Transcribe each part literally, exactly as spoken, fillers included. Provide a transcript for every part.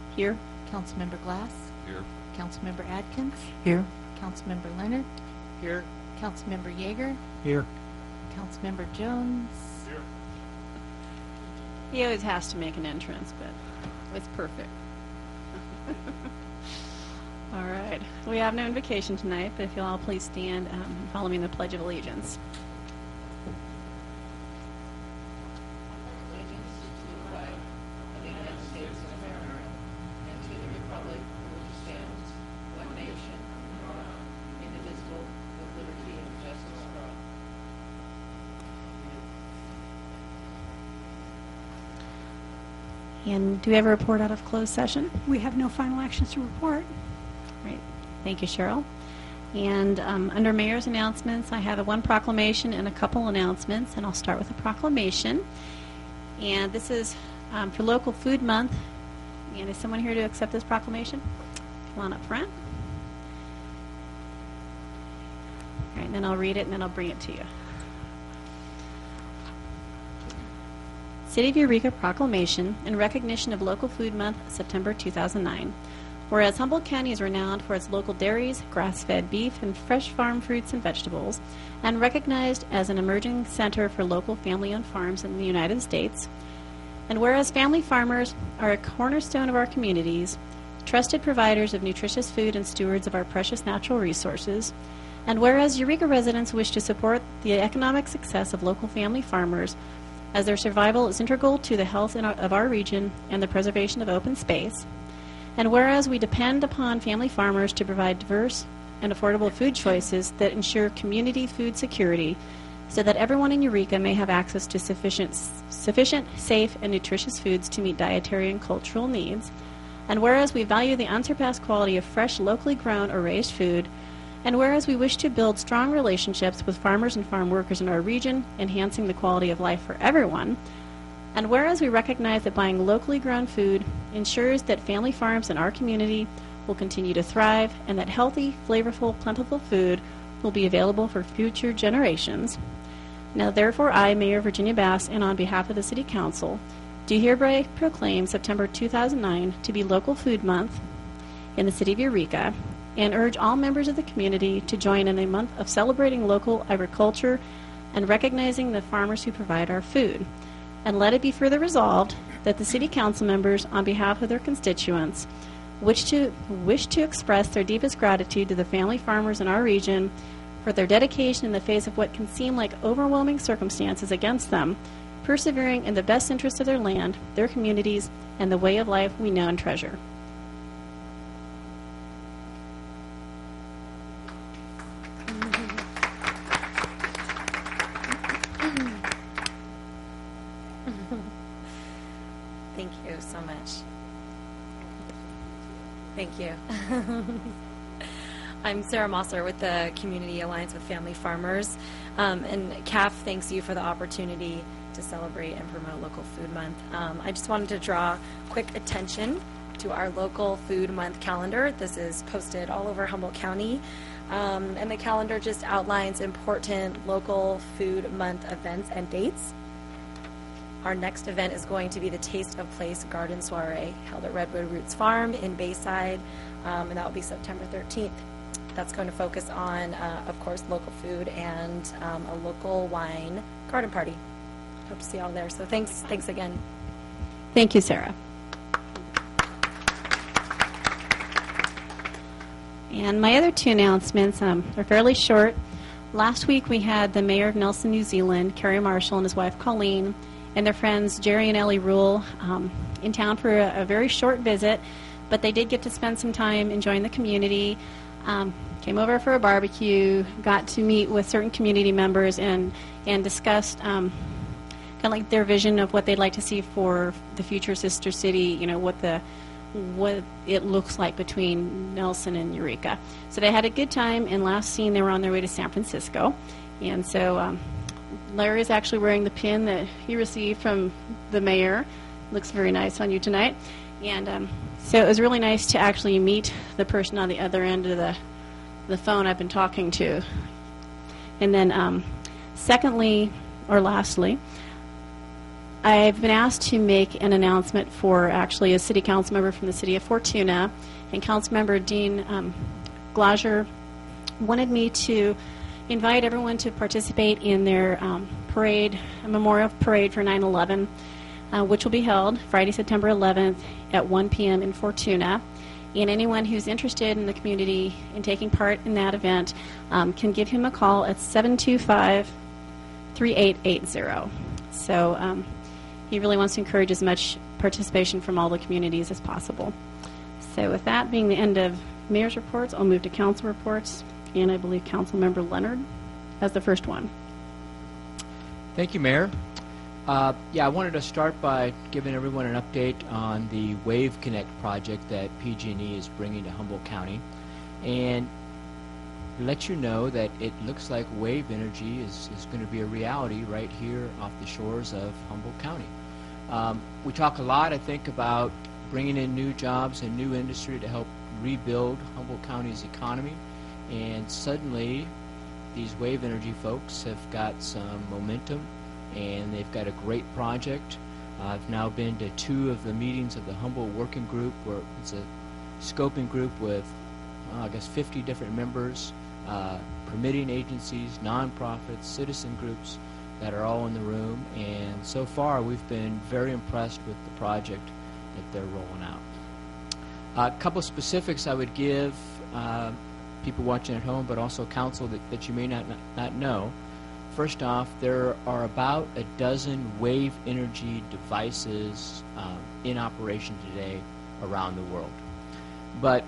Here. Councilmember Glass. Here. Councilmember Adkins. Here. Councilmember Leonard. Here. Councilmember Yeager. Here. Councilmember Jones. Here. He always has to make an entrance, but it's perfect. All right. We have no invocation tonight, but if you'll all please stand um, and follow me in the Pledge of Allegiance. And do we have a report out of closed session? We have no final actions to report. Great. Thank you, Cheryl. And um, under Mayor's announcements, I have a one proclamation and a couple announcements, and I'll start with a proclamation. And this is um, for Local Food Month. And is someone here to accept this proclamation? Come on up front. All right, and then I'll read it, and then I'll bring it to you. City of Eureka Proclamation in recognition of Local Food Month, September two thousand nine. Whereas Humboldt County is renowned for its local dairies, grass-fed beef, and fresh farm fruits and vegetables, and recognized as an emerging center for local family-owned farms in the United States. And whereas family farmers are a cornerstone of our communities, trusted providers of nutritious food and stewards of our precious natural resources, and whereas Eureka residents wish to support the economic success of local family farmers, as their survival is integral to the health in our, of our region and the preservation of open space. And whereas we depend upon family farmers to provide diverse and affordable food choices that ensure community food security so that everyone in Eureka may have access to sufficient, sufficient, safe, and nutritious foods to meet dietary and cultural needs. And whereas we value the unsurpassed quality of fresh, locally grown or raised food, and whereas we wish to build strong relationships with farmers and farm workers in our region, enhancing the quality of life for everyone, and whereas we recognize that buying locally grown food ensures that family farms in our community will continue to thrive and that healthy, flavorful, plentiful food will be available for future generations. Now therefore I, Mayor Virginia Bass, and on behalf of the City Council, do hereby proclaim September two thousand nine to be Local Food Month in the City of Eureka, and urge all members of the community to join in a month of celebrating local agriculture and recognizing the farmers who provide our food. And let it be further resolved that the City Council members, on behalf of their constituents, wish to, wish to express their deepest gratitude to the family farmers in our region for their dedication in the face of what can seem like overwhelming circumstances against them, persevering in the best interest of their land, their communities, and the way of life we know and treasure. Thank you so much. Thank you. I'm Sarah Mosser with the Community Alliance with Family Farmers. Um, and C A F thanks you for the opportunity to celebrate and promote Local Food Month. Um, I just wanted to draw quick attention to our Local Food Month calendar. This is posted all over Humboldt County. Um, and the calendar just outlines important local food month events and dates. Our next event is going to be the Taste of Place Garden Soiree, held at Redwood Roots Farm in Bayside, um, and that will be September thirteenth. That's going to focus on, uh, of course, local food and um, a local wine garden party. Hope to see you all there. So thanks, thanks again. Thank you, Sarah. And my other two announcements um, are fairly short. Last week we had the Mayor of Nelson, New Zealand, Kerry Marshall, and his wife Colleen, and their friends Jerry and Ellie Rule um, in town for a, a very short visit, but they did get to spend some time enjoying the community, um, came over for a barbecue, got to meet with certain community members and, and discussed um, kind of like their vision of what they'd like to see for the future sister city, you know, what the what it looks like between Nelson and Eureka. So they had a good time, and last seen they were on their way to San Francisco. And so um, Larry is actually wearing the pin that he received from the mayor. Looks very nice on you tonight. And um, so it was really nice to actually meet the person on the other end of the, the phone I've been talking to. And then um, secondly, or lastly, I've been asked to make an announcement for actually a city council member from the city of Fortuna, and Councilmember Dean um, Glazer wanted me to invite everyone to participate in their um, parade, a memorial parade for nine eleven, uh, which will be held Friday, September eleventh at one p m in Fortuna. And anyone who's interested in the community in taking part in that event um, can give him a call at seven two five, three eight eight zero. So um, he really wants to encourage as much participation from all the communities as possible. So with that being the end of mayor's reports, I'll move to council reports, and I believe Councilmember Leonard as the first one. Thank you, Mayor. Uh, yeah, I wanted to start by giving everyone an update on the Wave Connect project that P G and E is bringing to Humboldt County, and let you know that it looks like wave energy is, is going to be a reality right here off the shores of Humboldt County. Um, we talk a lot, I think, about bringing in new jobs and new industry to help rebuild Humboldt County's economy, and suddenly these wave energy folks have got some momentum, and they've got a great project. Uh, I've now been to two of the meetings of the Humboldt Working Group, where it's a scoping group with, well, I guess, fifty different members, uh, permitting agencies, nonprofits, citizen groups that are all in the room. And so far, we've been very impressed with the project that they're rolling out. Uh, a couple specifics I would give uh, people watching at home, but also council that, that you may not, not not know. First off, there are about a dozen wave energy devices um, in operation today around the world. But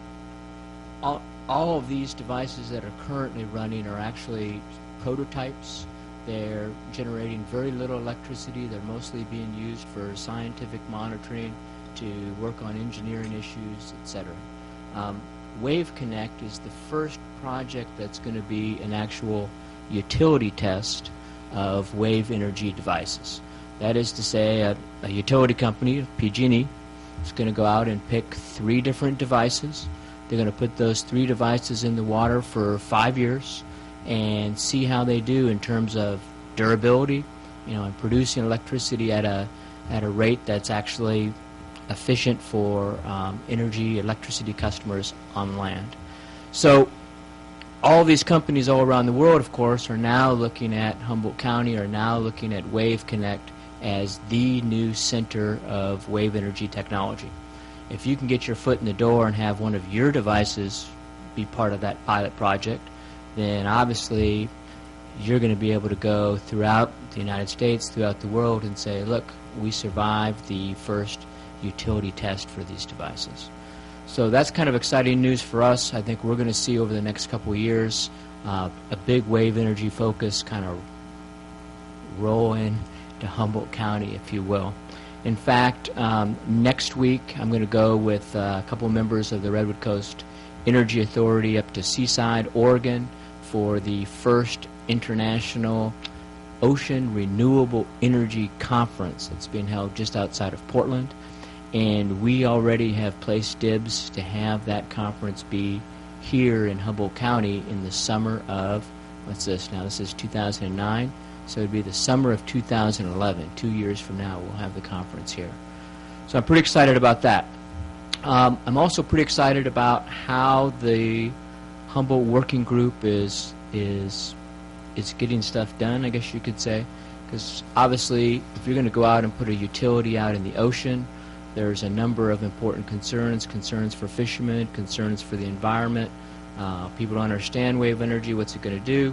all, all of these devices that are currently running are actually prototypes. They're generating very little electricity. They're mostly being used for scientific monitoring, to work on engineering issues, et cetera. Um, Wave Connect is the first project that's going to be an actual utility test of wave energy devices. That is to say, a, a utility company, P G and E, is going to go out and pick three different devices. They're going to put those three devices in the water for five years and see how they do in terms of durability, you know, and producing electricity at a at a rate that's actually efficient for um, energy, electricity customers on land. So all these companies all around the world, of course, are now looking at Humboldt County, are now looking at Wave Connect as the new center of wave energy technology. If you can get your foot in the door and have one of your devices be part of that pilot project, then obviously you're going to be able to go throughout the United States, throughout the world, and say, look, we survived the first utility test for these devices. So that's kind of exciting news for us. I think we're going to see over the next couple of years uh, a big wave energy focus kind of roll in to Humboldt County, if you will. In fact, um, next week I'm going to go with uh, a couple members of the Redwood Coast Energy Authority up to Seaside, Oregon for the first International Ocean Renewable Energy Conference that's being held just outside of Portland. And we already have placed dibs to have that conference be here in Humboldt County in the summer of, what's this now, this is two thousand nine, so it would be the summer of two thousand eleven. Two years from now we'll have the conference here. So I'm pretty excited about that. Um, I'm also pretty excited about how the Humboldt Working Group is, is, is getting stuff done, I guess you could say, because obviously if you're going to go out and put a utility out in the ocean, there's a number of important concerns, concerns for fishermen, concerns for the environment. Uh, people don't understand wave energy, what's it going to do?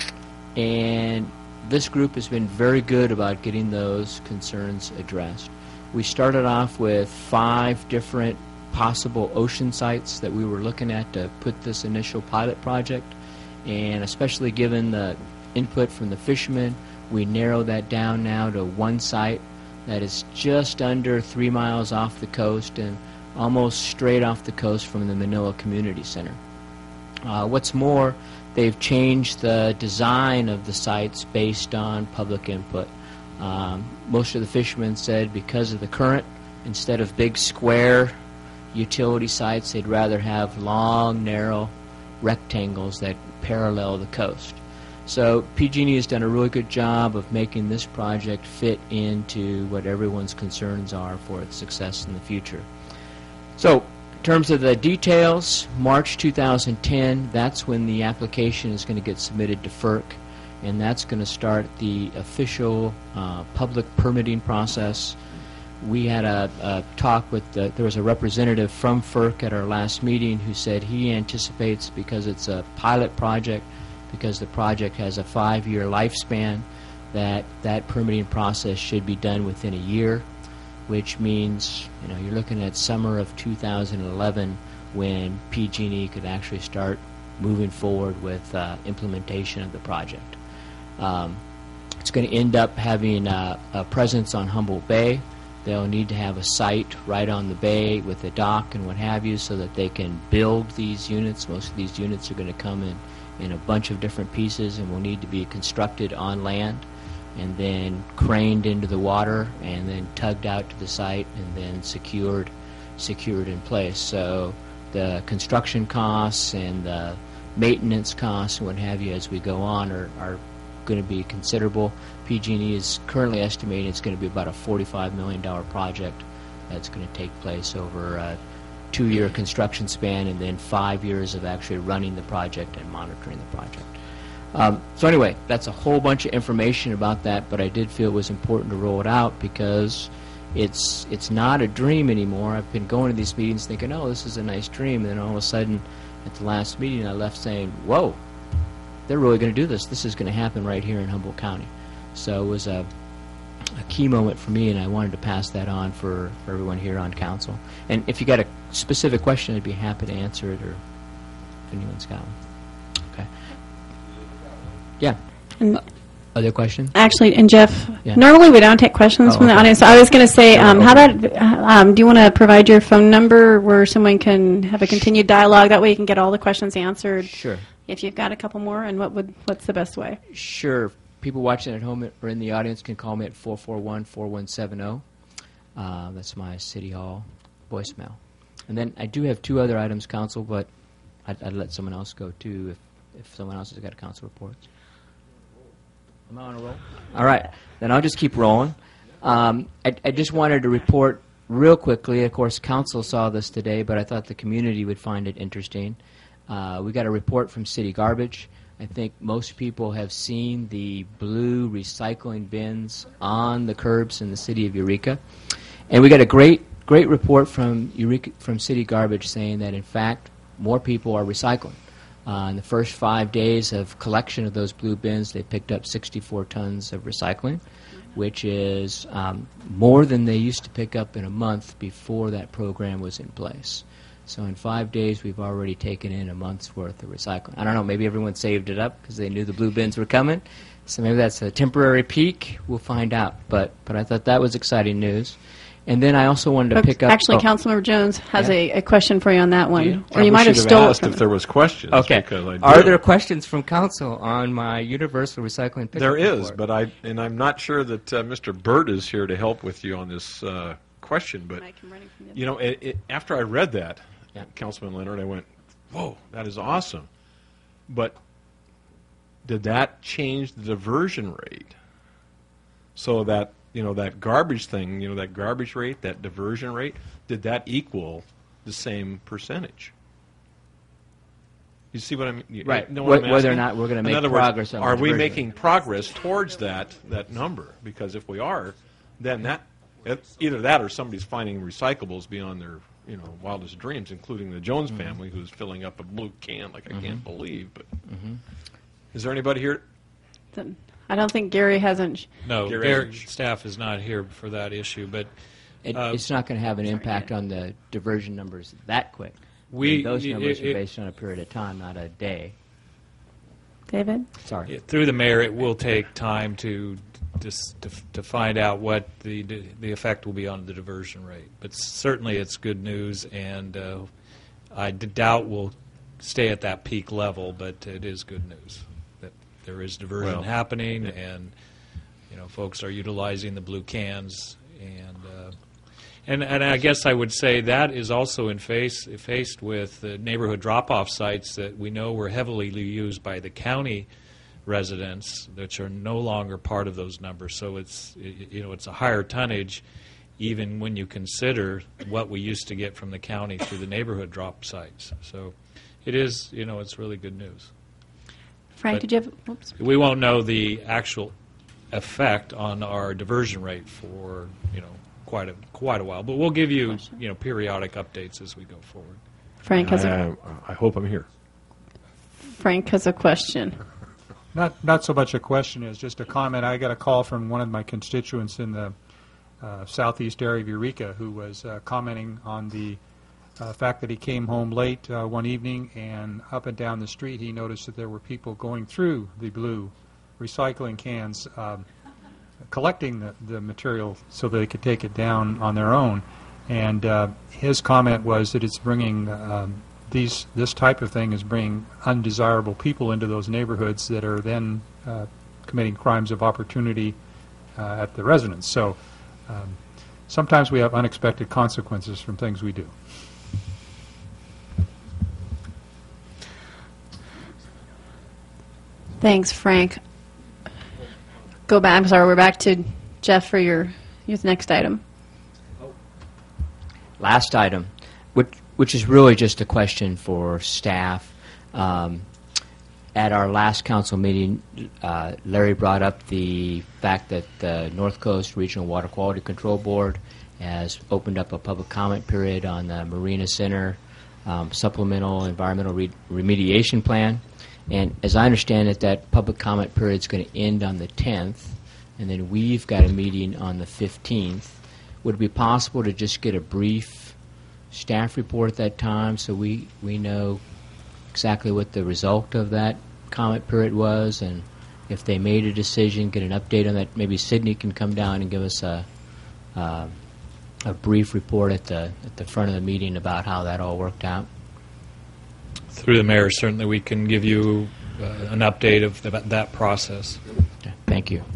And this group has been very good about getting those concerns addressed. We started off with five different possible ocean sites that we were looking at to put this initial pilot project, and especially given the input from the fishermen, we narrowed that down now to one site that is just under three miles off the coast and almost straight off the coast from the Manila Community Center. Uh, what's more, they've changed the design of the sites based on public input. Um, most of the fishermen said because of the current, instead of big square utility sites, they'd rather have long, narrow rectangles that parallel the coast. So P G and E has done a really good job of making this project fit into what everyone's concerns are for its success in the future. So in terms of the details, March two thousand ten, that's when the application is going to get submitted to FERC, and that's going to start the official uh, public permitting process. We had a, a talk with, the, there was a representative from FERC at our last meeting who said he anticipates, because it's a pilot project, because the project has a five-year lifespan, that that permitting process should be done within a year, which means, you know, you're looking at summer of two thousand eleven when P G and E could actually start moving forward with uh, implementation of the project. Um, it's going to end up having uh, a presence on Humboldt Bay. They'll need to have a site right on the bay with a dock and what have you so that they can build these units. Most of these units are going to come in, in a bunch of different pieces and will need to be constructed on land and then craned into the water and then tugged out to the site and then secured, secured in place. So the construction costs and the maintenance costs and what have you as we go on are, are going to be considerable. P G and E is currently estimating it's going to be about a forty-five million dollar project that's going to take place over a two-year construction span and then five years of actually running the project and monitoring the project. Um, so anyway, that's a whole bunch of information about that, but I did feel it was important to roll it out because it's it's not a dream anymore. I've been going to these meetings thinking, oh, this is a nice dream, and then all of a sudden at the last meeting I left saying, whoa, they're really going to do this. This is going to happen right here in Humboldt County. So it was a, a key moment for me, and I wanted to pass that on for, for everyone here on council. And if you got a specific question, I'd be happy to answer it, or if anyone's got one. Okay. Yeah. And Uh, other questions? actually, and Jeff, Yeah. normally we don't take questions Oh, from the okay. audience. So I was going to say, Sure, um, how okay. about, um, do you want to provide your phone number where someone can have a continued dialogue? That way you can get all the questions answered. Sure. If you've got a couple more, and what would what's the best way? Sure. People watching at home or in the audience can call me at four four one, four one seven zero. Uh, that's my City Hall voicemail. And then I do have two other items, Council, but I'd, I'd let someone else go, too, if, if someone else has got a council report. Am I on a roll? All right. Then I'll just keep rolling. Um, I, I just wanted to report real quickly. Of course, Council saw this today, but I thought the community would find it interesting. Uh, we got a report from City Garbage. I think most people have seen the blue recycling bins on the curbs in the city of Eureka. And we got a great, great report from Eureka, from City Garbage saying that, in fact, more people are recycling. Uh, in the first five days of collection of those blue bins, they picked up sixty-four tons of recycling, which is um, more than they used to pick up in a month before that program was in place. So in five days, we've already taken in a month's worth of recycling. I don't know, maybe everyone saved it up because they knew the blue bins were coming. So maybe that's a temporary peak. We'll find out. But but I thought that was exciting news. And then I also wanted to Folks, pick up... Actually, oh, Councilmember Jones has Yeah. a, a question for you on that one. Yeah, Or you probably might have should stolen asked from if there was questions. Okay. Because I Are do. there questions from council on my universal recycling pickup There is, report? but I and I'm not sure that uh, Mister Burt is here to help with you on this uh, question. But Mike, I'm running from the other you know, it, it, after I read that, Yeah. Councilman Leonard, I went, "Whoa, that is awesome!" But did that change the diversion rate? So that you know that garbage thing, you know that garbage rate, that diversion rate, did that equal the same percentage? You see what I mean? You- Right. you know what Wh- I'm whether or asking? not we're gonna In make other progress words, on the are we diversion making rate. progress towards that that number? Because if we are, then that it, either that or somebody's finding recyclables beyond their you know wildest dreams, including the Jones Mm-hmm. family, who's filling up a blue can like I can't believe. But is there anybody here? Then I don't think Gary hasn't. sh- No, Gary their Evans. staff is not here for that issue, but It, uh, it's not going to have an impact on the diversion numbers that quick. We- I mean, those it- numbers it- are based on a period of time, not a day. David? Sorry. Yeah, through the mayor, it will take time to just to, to find out what the the effect will be on the diversion rate. But certainly, it's good news, and uh, I d- doubt we'll stay at that peak level. But it is good news that there is diversion Well, happening, yeah. and you know, folks are utilizing the blue cans, and uh, and and I guess I would say that is also in face faced with the neighborhood drop-off sites that we know were heavily used by the county residents, which are no longer part of those numbers. So it's y- you know it's a higher tonnage, even when you consider what we used to get from the county through the neighborhood drop sites. So it is you know it's really good news. Frank, But did you have? Whoops. We won't know the actual effect on our diversion rate for you know quite a quite a while, but we'll give you you know periodic updates as we go forward. Frank has a I, I hope I'm here. Frank has a question. Not not so much a question as just a comment. I got a call from one of my constituents in the uh, southeast area of Eureka who was uh, commenting on the uh, fact that he came home late uh, one evening, and up and down the street he noticed that there were people going through the blue recycling cans, um, collecting the, the material so they could take it down on their own. And uh, his comment was that it's bringing um, these this type of thing is bringing undesirable people into those neighborhoods that are then uh, committing crimes of opportunity uh, at the residents. So um, sometimes we have unexpected consequences from things we do. Thanks, Frank. Go back. I'm sorry. We're back to Jeff for your your next item. Last item, which, which is really just a question for staff. Um, at our last council meeting, uh, Larry brought up the fact that the North Coast Regional Water Quality Control Board has opened up a public comment period on the Marina Center um, supplemental environmental re- remediation plan. And as I understand it, that public comment period is going to end on the tenth, and then we've got a meeting on the fifteenth. Would it be possible to just get a brief staff report at that time so we, we know exactly what the result of that comment period was, and if they made a decision, get an update on that? Maybe Sydney can come down and give us a uh, a brief report at the at the front of the meeting about how that all worked out. Through the mayor, certainly we can give you uh, an update of the, that process. Okay, thank you.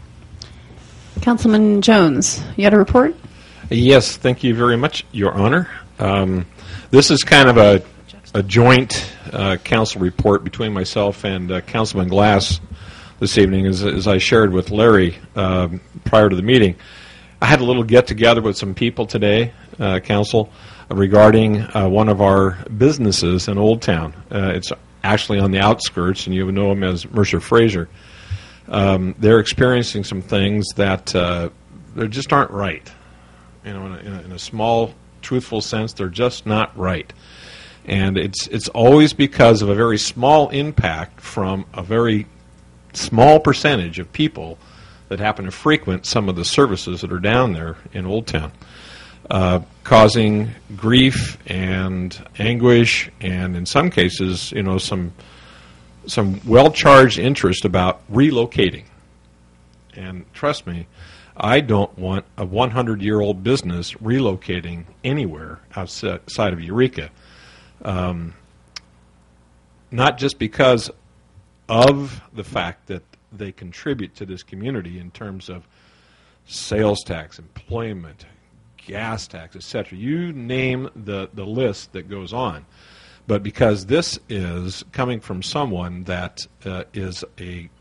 Councilman Jones, you had a report? Yes, thank you very much, Your Honor. Um, this is kind of a, a joint uh, council report between myself and uh, Councilman Glass this evening, as, as I shared with Larry um, prior to the meeting. I had a little get-together with some people today, uh, Council, regarding uh, one of our businesses in Old Town. Uh, it's actually on the outskirts, and you know them as Mercer Fraser. Um, they're experiencing some things that uh, they just aren't right. You know, in a, in, a, in a small, truthful sense, they're just not right. And it's it's always because of a very small impact from a very small percentage of people that happen to frequent some of the services that are down there in Old Town, uh, causing grief and anguish, and in some cases, you know, some some well-charged interest about relocating. And trust me, I don't want a hundred-year-old business relocating anywhere outside of Eureka. Um, not just because of the fact that they contribute to this community in terms of sales tax, employment, gas tax, et cetera. You name the, the list that goes on. But because this is coming from someone that uh, is a,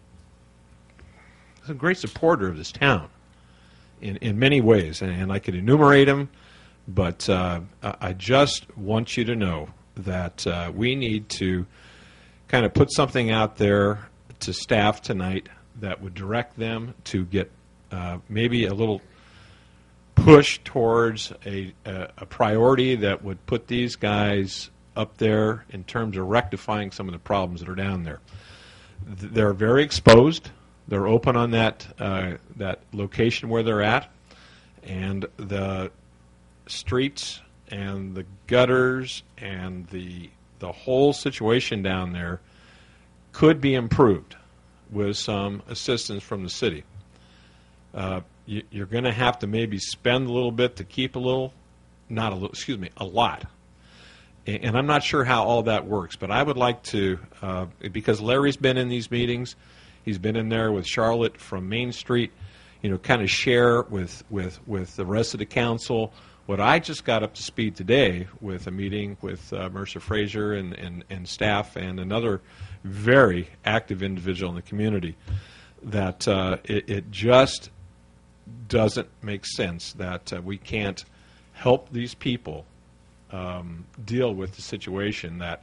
a great supporter of this town in, in many ways, and, and I could enumerate them, but uh, I just want you to know that uh, we need to kind of put something out there to staff tonight that would direct them to get uh, maybe a little push towards a, a, a priority that would put these guys up there in terms of rectifying some of the problems that are down there. They're very exposed. They're open on that uh, that location where they're at, and the streets and the gutters and the the whole situation down there could be improved with some assistance from the city. Uh, you, you're going to have to maybe spend a little bit to keep a little, not a little, excuse me, a lot. And, and I'm not sure how all that works, but I would like to, uh, because Larry's been in these meetings, he's been in there with Charlotte from Main Street, you know, kind of share with, with, with the rest of the council What I just got up to speed today with a meeting with uh, Mercer Fraser and, and, and staff and another very active individual in the community, that uh, it, it just doesn't make sense that uh, we can't help these people um, deal with the situation that,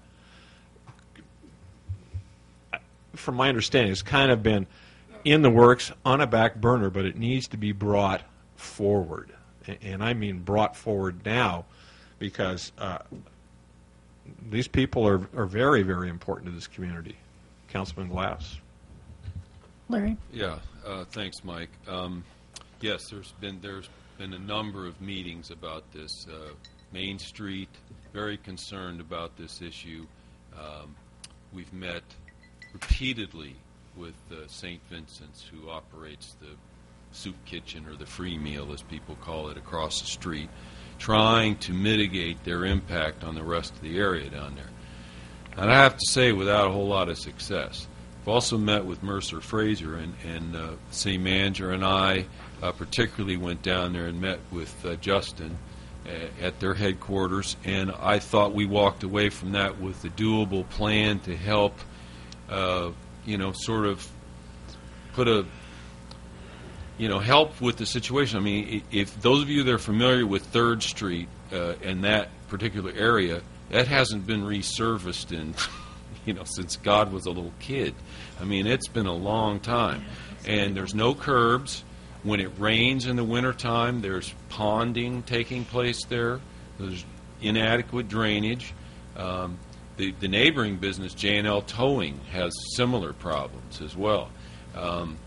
from my understanding, has kind of been in the works on a back burner, but it needs to be brought forward. And I mean brought forward now, because uh, these people are, are very, very important to this community. Councilman Glass. Larry? Yeah, uh, thanks, Mike. Um, yes, there's been there's been a number of meetings about this. Uh, Main Street, very concerned about this issue. Um, we've met repeatedly with uh, Saint Vincent's, who operates the soup kitchen, or the free meal as people call it, across the street, trying to mitigate their impact on the rest of the area down there. And I have to say, without a whole lot of success. I've also met with Mercer Fraser, and, and uh, city manager and I uh, particularly went down there and met with uh, Justin uh, at their headquarters, and I thought we walked away from that with a doable plan to help, uh, you know, sort of put a you know, help with the situation. I mean, if those of you that are familiar with third Street uh, and that particular area, that hasn't been resurfaced in, you know, since God was a little kid. I mean, it's been a long time. And there's no curbs. When it rains in the wintertime, there's ponding taking place there. There's inadequate drainage. Um, the, the neighboring business, J and L Towing, has similar problems as well. Um,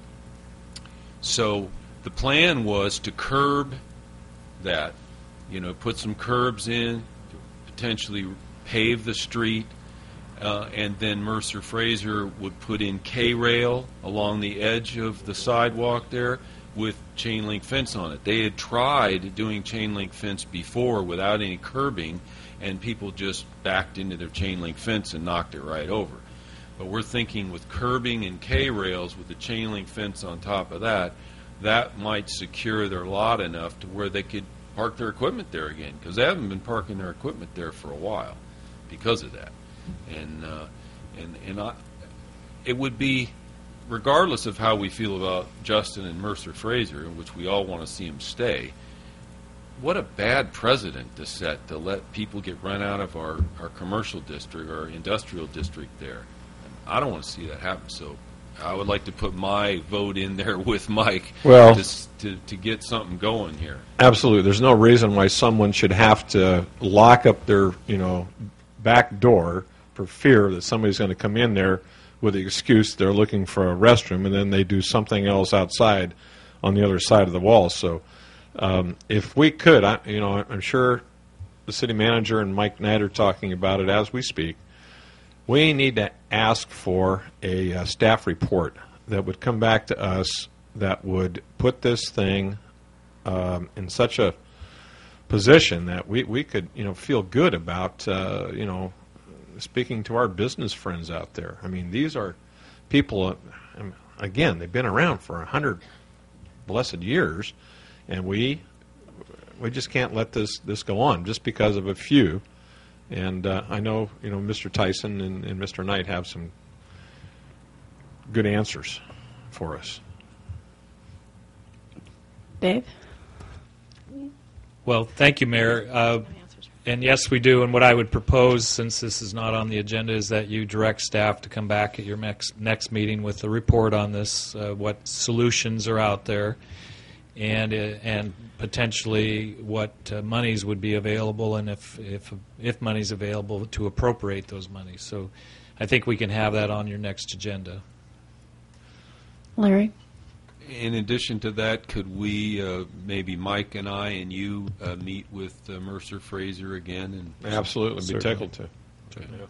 So the plan was to curb that, you know, put some curbs in, potentially pave the street, uh, and then Mercer Fraser would put in K-rail along the edge of the sidewalk there with chain link fence on it. They had tried doing chain link fence before without any curbing, and people just backed into their chain link fence and knocked it right over. But we're thinking with curbing and K-rails with the chain link fence on top of that, that might secure their lot enough to where they could park their equipment there again, because they haven't been parking their equipment there for a while because of that. And uh, and and I, it would be, regardless of how we feel about Justin and Mercer Fraser, in which we all want to see him stay, what a bad precedent to set to let people get run out of our, our commercial district or industrial district there. I don't want to see that happen. So I would like to put my vote in there with Mike Well, to, to, to get something going here. Absolutely. There's no reason why someone should have to lock up their, you know, back door for fear that somebody's going to come in there with the excuse they're looking for a restroom, and then they do something else outside on the other side of the wall. So um, if we could, I, you know, I'm sure the city manager and Mike Knight are talking about it as we speak. We need to ask for a uh, staff report that would come back to us that would put this thing um, in such a position that we, we could, you know, feel good about, uh, you know, speaking to our business friends out there. I mean, these are people, uh, again, they've been around for a hundred blessed years, and we we just can't let this, this go on just because of a few. And uh, I know, you know, Mister Tyson and, and Mister Knight have some good answers for us. Dave? Well, thank you, Mayor. Uh, and yes, we do. And what I would propose, since this is not on the agenda, is that you direct staff to come back at your next, next meeting with a report on this, uh, what solutions are out there, and uh, and potentially what uh, monies would be available, and if if if money's available, to appropriate those monies. So I think we can have that on your next agenda. Larry? In addition to that, could we, uh, maybe Mike and I and you, uh, meet with uh, Mercer Fraser again? And Absolutely, be Certainly. tickled to. Okay. Yeah.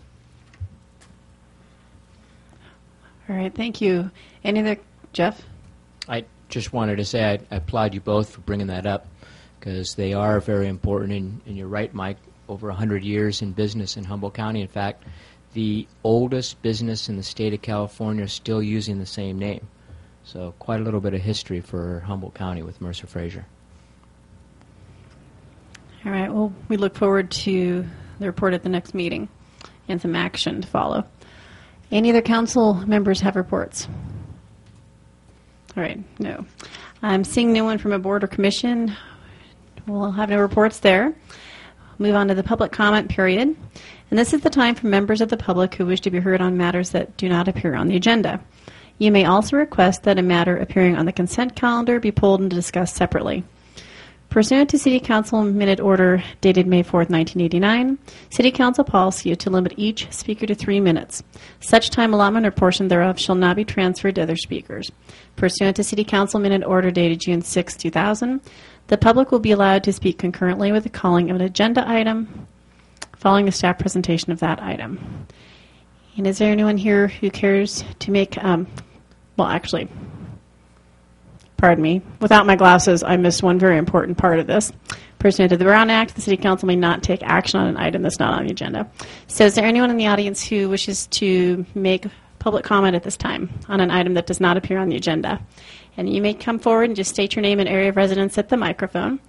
All right, thank you. Any other, Jeff? I just wanted to say I, I applaud you both for bringing that up, because they are very important. And, and you're right, Mike, over one hundred years in business in Humboldt County. In fact, the oldest business in the state of California is still using the same name. So quite a little bit of history for Humboldt County with Mercer Fraser. All right, well, we look forward to the report at the next meeting and some action to follow. Any other council members have reports? All right, no. I'm seeing no one from a board or commission. We'll have no reports there. Move on to the public comment period. And this is the time for members of the public who wish to be heard on matters that do not appear on the agenda. You may also request that a matter appearing on the consent calendar be pulled and discussed separately. Pursuant to City Council Minute Order dated May fourth, nineteen eighty-nine, City Council policy is to limit each speaker to three minutes. Such time allotment or portion thereof shall not be transferred to other speakers. Pursuant to City Council Minute Order dated June sixth, two thousand, the public will be allowed to speak concurrently with the calling of an agenda item following the staff presentation of that item. And is there anyone here who cares to make, um, well, actually, pardon me, without my glasses, I missed one very important part of this. Pursuant to the Brown Act, the City Council may not take action on an item that's not on the agenda. So is there anyone in the audience who wishes to make public comment at this time on an item that does not appear on the agenda? And you may come forward and just state your name and area of residence at the microphone.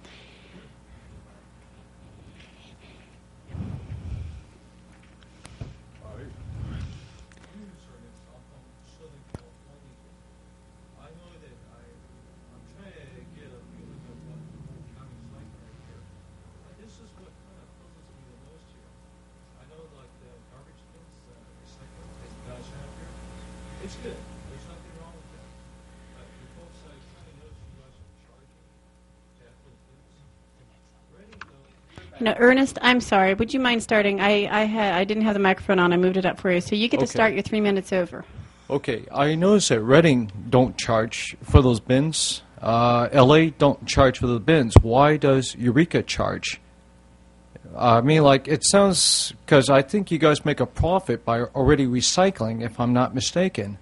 It's good. There's nothing wrong with that. But the folks I kind of noticed you guys are charging. Ready? Though. No, Ernest, I'm sorry. Would you mind starting? I I, had, I didn't have the microphone on. I moved it up for you. So you get to Okay. start your three minutes over. Okay, I noticed that Reading don't charge for those bins. Uh, L A don't charge for the bins. Why does Eureka charge? I mean, like, it sounds, because I think you guys make a profit by already recycling, if I'm not mistaken.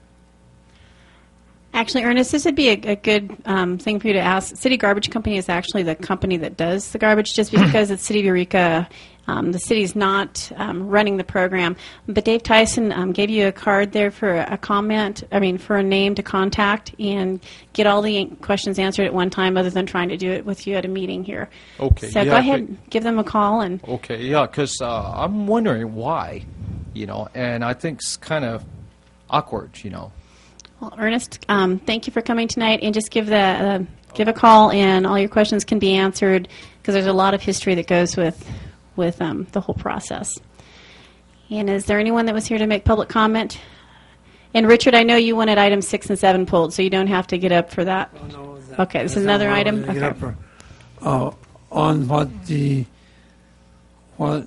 Actually, Ernest, this would be a, a good um, thing for you to ask. City Garbage Company is actually the company that does the garbage, just because it's City of Eureka. Um, the city's not um, running the program. But Dave Tyson um, gave you a card there for a comment, I mean, for a name to contact and get all the questions answered at one time other than trying to do it with you at a meeting here. Okay. So yeah, go ahead and give them a call. And Okay, yeah, because uh, I'm wondering why, you know, and I think it's kind of awkward, you know. Well, Ernest, um, thank you for coming tonight, and just give the uh, give a call, and all your questions can be answered because there's a lot of history that goes with with um, the whole process. And is there anyone that was here to make public comment? And Richard, I know you wanted items six and seven pulled, so you don't have to get up for that. Oh, no, that Okay, this is that's not another what I item. wanted to get Okay. up for. Uh, on what the what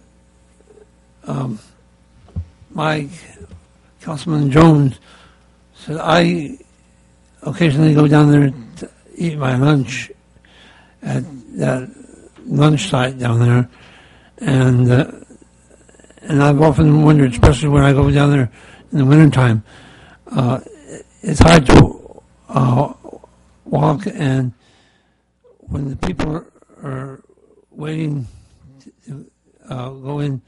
um, Mike Councilman Jones said, I occasionally go down there to eat my lunch at that lunch site down there, and uh, and I've often wondered, especially when I go down there in the wintertime, uh, it's hard to uh, walk, and when the people are, are waiting to uh, go in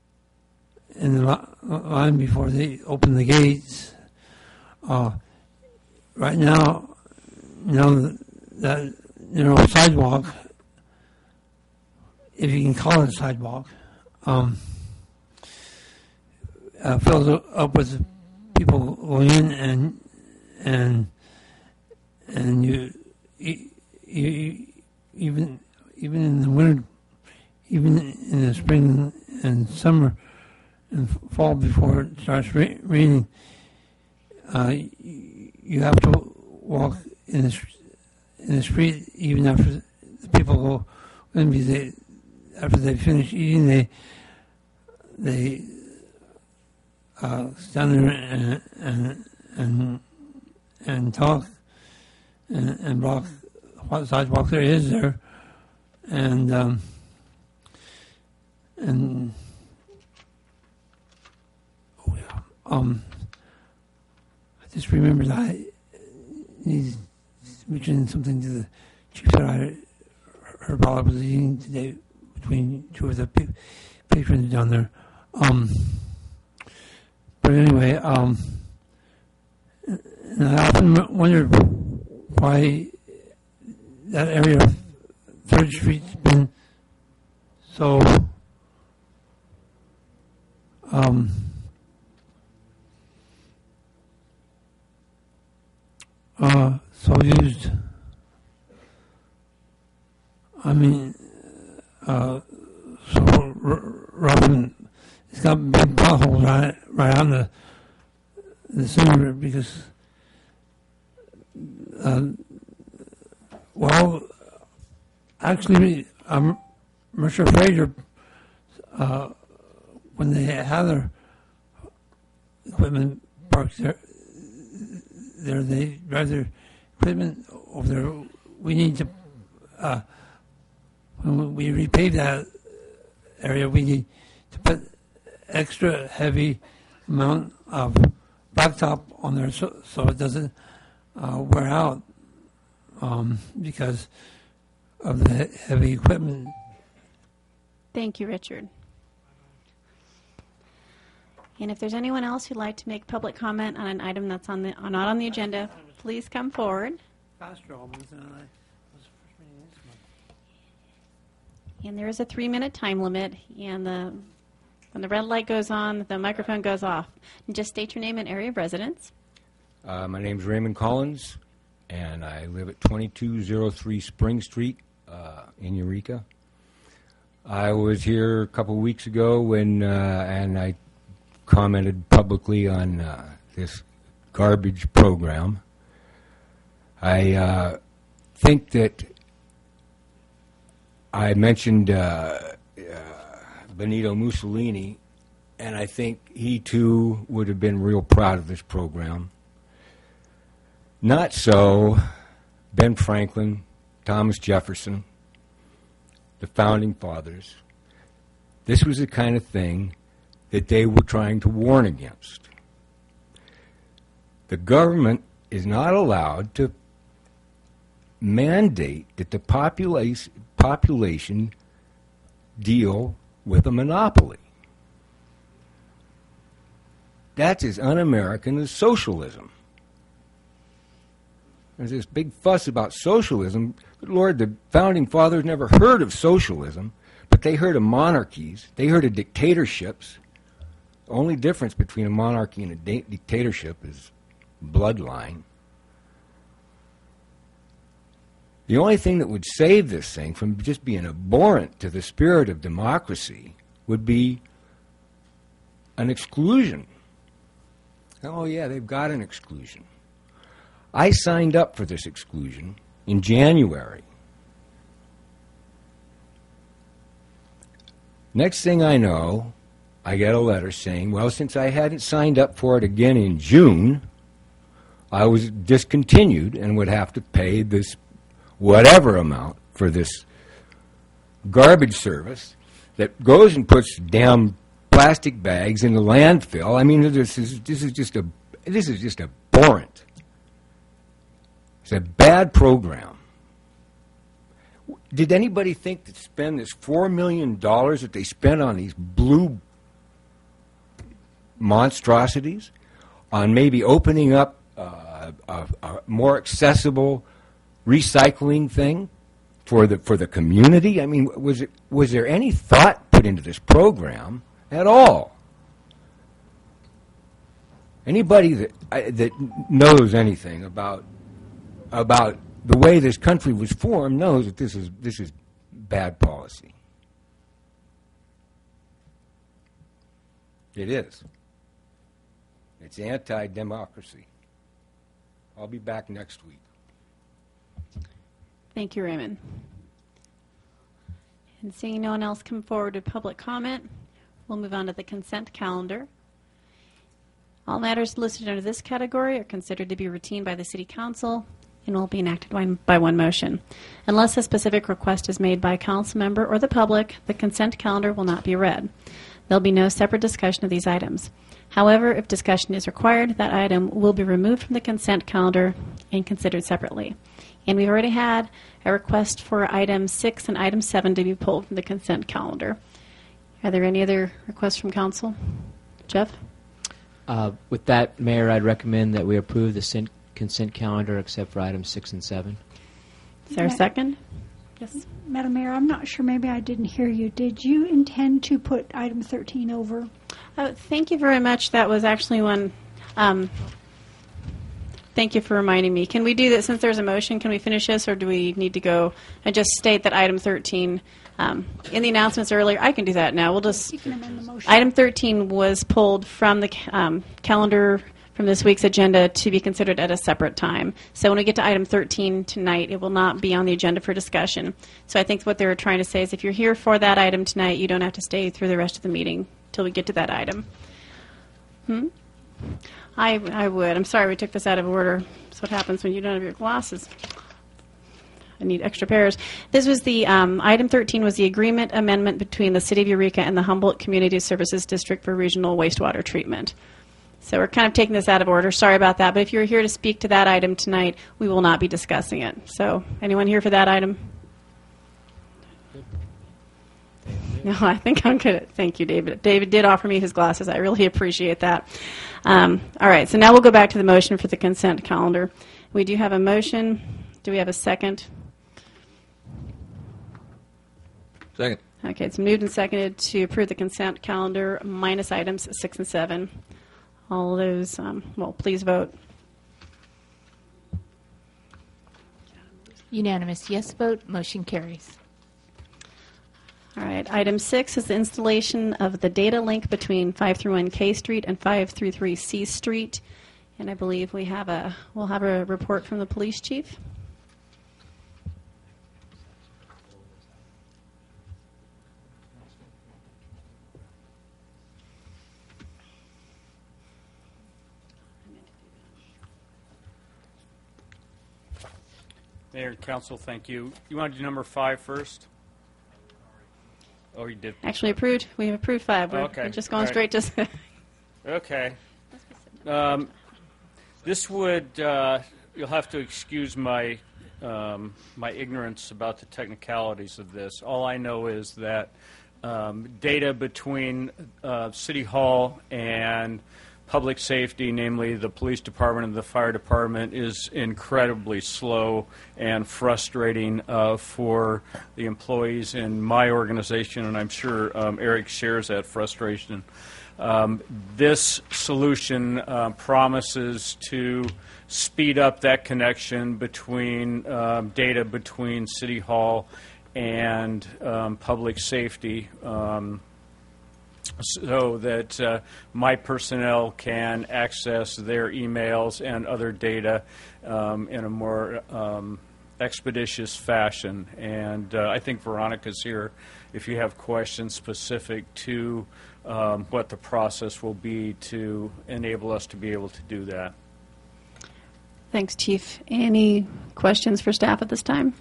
in the li- line before they open the gates, uh, right now, you know, that you know sidewalk, if you can call it a sidewalk, um, uh, fills up with people going in, and and and you, you, you even even in the winter, even in the spring and summer and fall before it starts ra- raining, uh, you have to walk in the in the street even after the people go. Maybe they after they finish eating, they they uh, stand there and and and, and talk and, and block what sidewalk there is there, and um, and oh yeah, um, I just remembered I need to mention something to the chief that I heard while I was eating today between two of the pa- patrons down there. Um, but anyway, um, and I often wondered why that area of Third Street's been So, um, uh, so used, I mean, uh, so r- Robin, it's got big potholes right, right on the, the center because, uh, well, actually, um, Mercer Fraser, uh, when they have their equipment parked there, there they drive their equipment over there. We need to, uh, when we repave that area, we need to put extra heavy amount of blacktop on there so, so it doesn't uh, wear out um, because of the he- heavy equipment. Thank you, Richard. And if there's anyone else who'd like to make public comment on an item that's on the, uh, not on the agenda, please come forward. Faster almost than I was And there is a three-minute time limit, and the, when the red light goes on, the microphone goes off. And just state your name and area of residence. Uh, my name is Raymond Collins, and I live at twenty-two oh three Spring Street uh, in Eureka. I was here a couple of weeks ago when, uh, and I commented publicly on uh, this garbage program. I uh, think that I mentioned uh, uh, Benito Mussolini, and I think he too would have been real proud of this program. Not so Ben Franklin, Thomas Jefferson, the Founding Fathers. This was the kind of thing that they were trying to warn against. The government is not allowed to mandate that the population population deal with a monopoly. That's as un-American as socialism. There's this big fuss about socialism. Good Lord, the Founding Fathers never heard of socialism, but they heard of monarchies. They heard of dictatorships. The only difference between a monarchy and a da- dictatorship is bloodline. The only thing that would save this thing from just being abhorrent to the spirit of democracy would be an exclusion. Oh, yeah, they've got an exclusion. I signed up for this exclusion in January. Next thing I know, I get a letter saying, well, since I hadn't signed up for it again in June, I was discontinued and would have to pay this whatever amount for this garbage service that goes and puts damn plastic bags in the landfill. I mean, this is this is just a this is just abhorrent. It's a bad program. Did anybody think to spend this four million dollars that they spent on these blue monstrosities on maybe opening up uh, a, a more accessible recycling thing for the for the community? I mean, was it was there any thought put into this program at all? Anybody that I, that knows anything about about the way this country was formed knows that this is this is bad policy. It is. It's anti-democracy. I'll be back next week. Thank you, Raymond. And seeing no one else come forward with public comment, we'll move on to the consent calendar. All matters listed under this category are considered to be routine by the City Council and will be enacted by, by one motion. Unless a specific request is made by a council member or the public, the consent calendar will not be read. There will be no separate discussion of these items. However, if discussion is required, that item will be removed from the consent calendar and considered separately. And we've already had a request for item six and item seven to be pulled from the consent calendar. Are there any other requests from council? Jeff? Uh, with that, Mayor, I'd recommend that we approve the sin- consent calendar except for items six and seven. Is there a second? Yes. Madam Mayor, I'm not sure, maybe I didn't hear you. Did you intend to put item thirteen over? Uh, thank you very much. That was actually one. Um, thank you for reminding me. Can we do that since there's a motion? Can we finish this, or do we need to go and just state that item thirteen um, in the announcements earlier? I can do that now. We'll just. You can amend the motion. Item thirteen was pulled from the ca- um, calendar from this week's agenda to be considered at a separate time. So when we get to item thirteen tonight, it will not be on the agenda for discussion. So I think what they were trying to say is if you're here for that item tonight, you don't have to stay through the rest of the meeting till we get to that item. Hmm? I, I would. I'm sorry we took this out of order. That's what happens when you don't have your glasses. I need extra pairs. This was the, um, item thirteen was the agreement amendment between the City of Eureka and the Humboldt Community Services District for regional wastewater treatment. So we're kind of taking this out of order. Sorry about that. But if you're here to speak to that item tonight, we will not be discussing it. So anyone here for that item? No, I think I'm good. Thank you, David. David did offer me his glasses. I really appreciate that. Um, all right, so now we'll go back to the motion for the consent calendar. We do have a motion. Do we have a second? Second. Okay, it's moved and seconded to approve the consent calendar minus items six and seven. All those, um, well, please vote. Unanimous yes vote, motion carries. All right, item six is the installation of the data link between five through one K Street and five through three C Street. And I believe we have a, we'll have a report from the police chief. Mayor and Council, thank you. You want to do number five first? Oh, you did. Actually approved. We have approved five. We're, Okay. we're just going All right. straight to. Okay. Um, this would, uh, you'll have to excuse my, um, my ignorance about the technicalities of this. All I know is that um, data between uh, City Hall and public safety, namely the police department and the fire department, is incredibly slow and frustrating uh, for the employees in my organization, and I'm sure um, Eric shares that frustration. Um, this solution uh, promises to speed up that connection between um, data between City Hall and um, public safety. Um, so that uh, my personnel can access their emails and other data um, in a more um, expeditious fashion. And uh, I think Veronica's here if you have questions specific to um, what the process will be to enable us to be able to do that. Thanks, Chief. Any questions for staff at this time?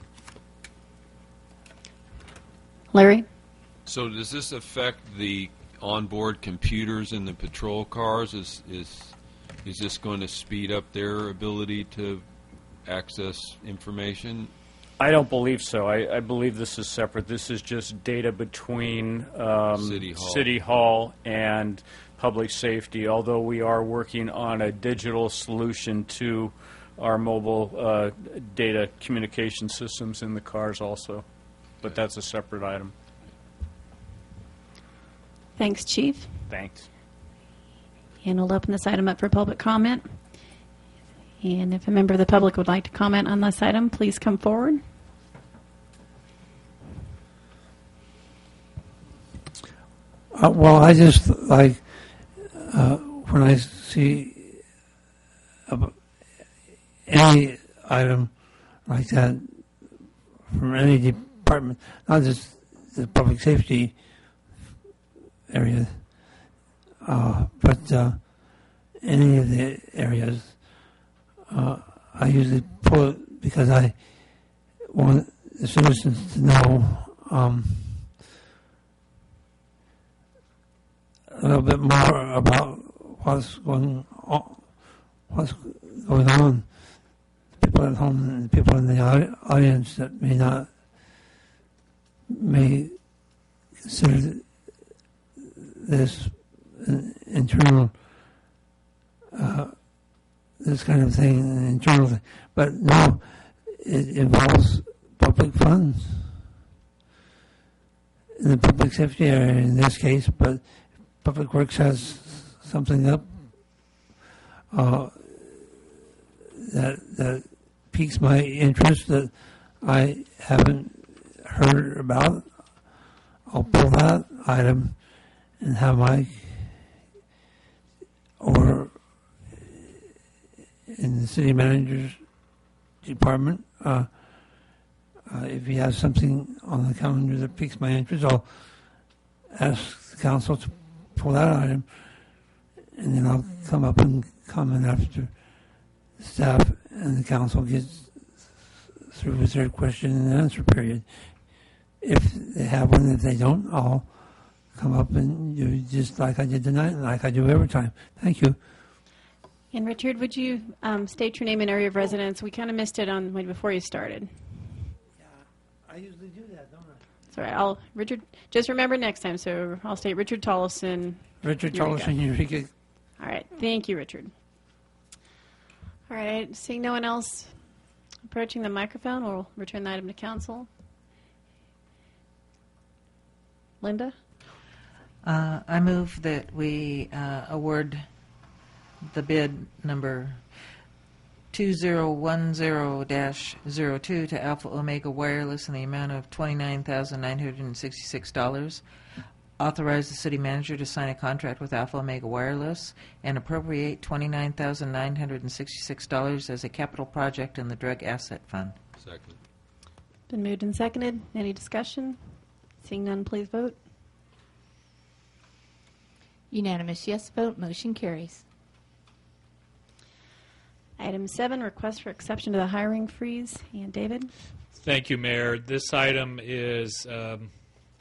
Larry? So does this affect the onboard computers in the patrol cars? Is is is this going to speed up their ability to access information? I don't believe so. I, I believe this is separate. This is just data between um, City Hall. City Hall and public safety, although we are working on a digital solution to our mobile uh, data communication systems in the cars also. But that's a separate item. Thanks, Chief. Thanks. And we'll open this item up for public comment. And if a member of the public would like to comment on this item, please come forward. Uh, well, I just like uh, when I see uh, any item like that from any department, not just the public safety area, uh, but uh, any of the areas, uh, I usually pull it because I want the citizens to know um, a little bit more about what's going on, what's going on. People at home and people in the audience that may not may consider this internal, uh, this kind of thing, an internal thing. But no, it involves public funds. in the public safety area in this case, but Public Works has something up uh, that that piques my interest that I haven't heard about, I'll pull that item and have my, or in the city manager's department, uh, uh, if he has something on the calendar that piques my interest, I'll ask the council to pull that item, and then I'll come up and comment after staff and the council gets through with their question and answer period. If they have one, if they don't, I'll come up and do just like I did tonight and like I do every time. Thank you. And Richard, would you um, state your name and area of residence? We kind of missed it on when before you started. Yeah, I usually do that, don't I? Sorry, I'll Richard. Just remember next time. So I'll state Richard Tollefson. Richard Eureka. Tollefson, Eureka. All right. Thank you, Richard. All right. Seeing no one else approaching the microphone, we'll return the item to council. Linda? Uh, I move that we uh, award the bid number two zero one zero dash zero two to Alpha Omega Wireless in the amount of twenty-nine thousand nine hundred sixty-six dollars. Authorize the city manager to sign a contract with Alpha Omega Wireless and appropriate twenty-nine thousand nine hundred sixty-six dollars as a capital project in the Drug Asset Fund. Second. Been moved and seconded. Any discussion? Seeing none, please vote. Unanimous yes vote, motion carries. Item seven, request for exception to the hiring freeze. And David? Thank you, Mayor. This item is um,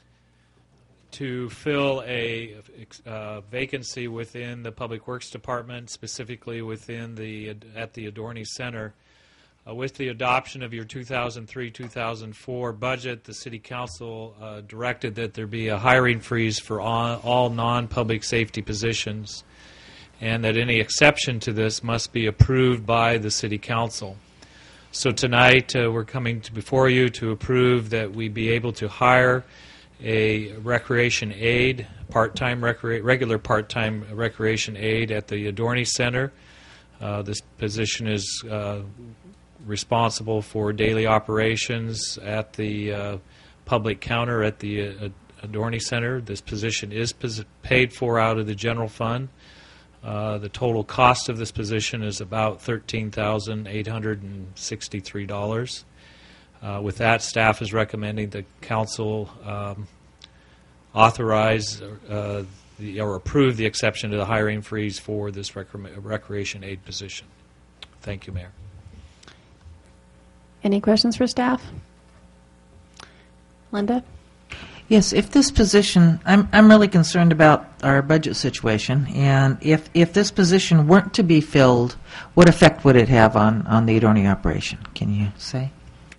to fill a uh, vacancy within the Public Works Department, specifically within the at the Adorney Center. Uh, with the adoption of your two thousand three two thousand four budget, the City Council uh, directed that there be a hiring freeze for all, all non-public safety positions, and that any exception to this must be approved by the City Council. So tonight uh, we're coming to before you to approve that we be able to hire a recreation aide, part-time recre- regular part-time recreation aide at the Adorney Center. Uh, this position is uh, responsible for daily operations at the uh, public counter at the uh, Adorney Center. This position is pos- paid for out of the general fund. Uh, the total cost of this position is about thirteen thousand eight hundred sixty-three dollars. Uh, with that, staff is recommending the council um, authorize uh, the, or approve the exception to the hiring freeze for this rec- recreation aide position. Thank you, Mayor. Any questions for staff? Linda? Yes, if this position, I'm I'm really concerned about our budget situation, and if if this position weren't to be filled, what effect would it have on, on the Adorney operation? Can you say?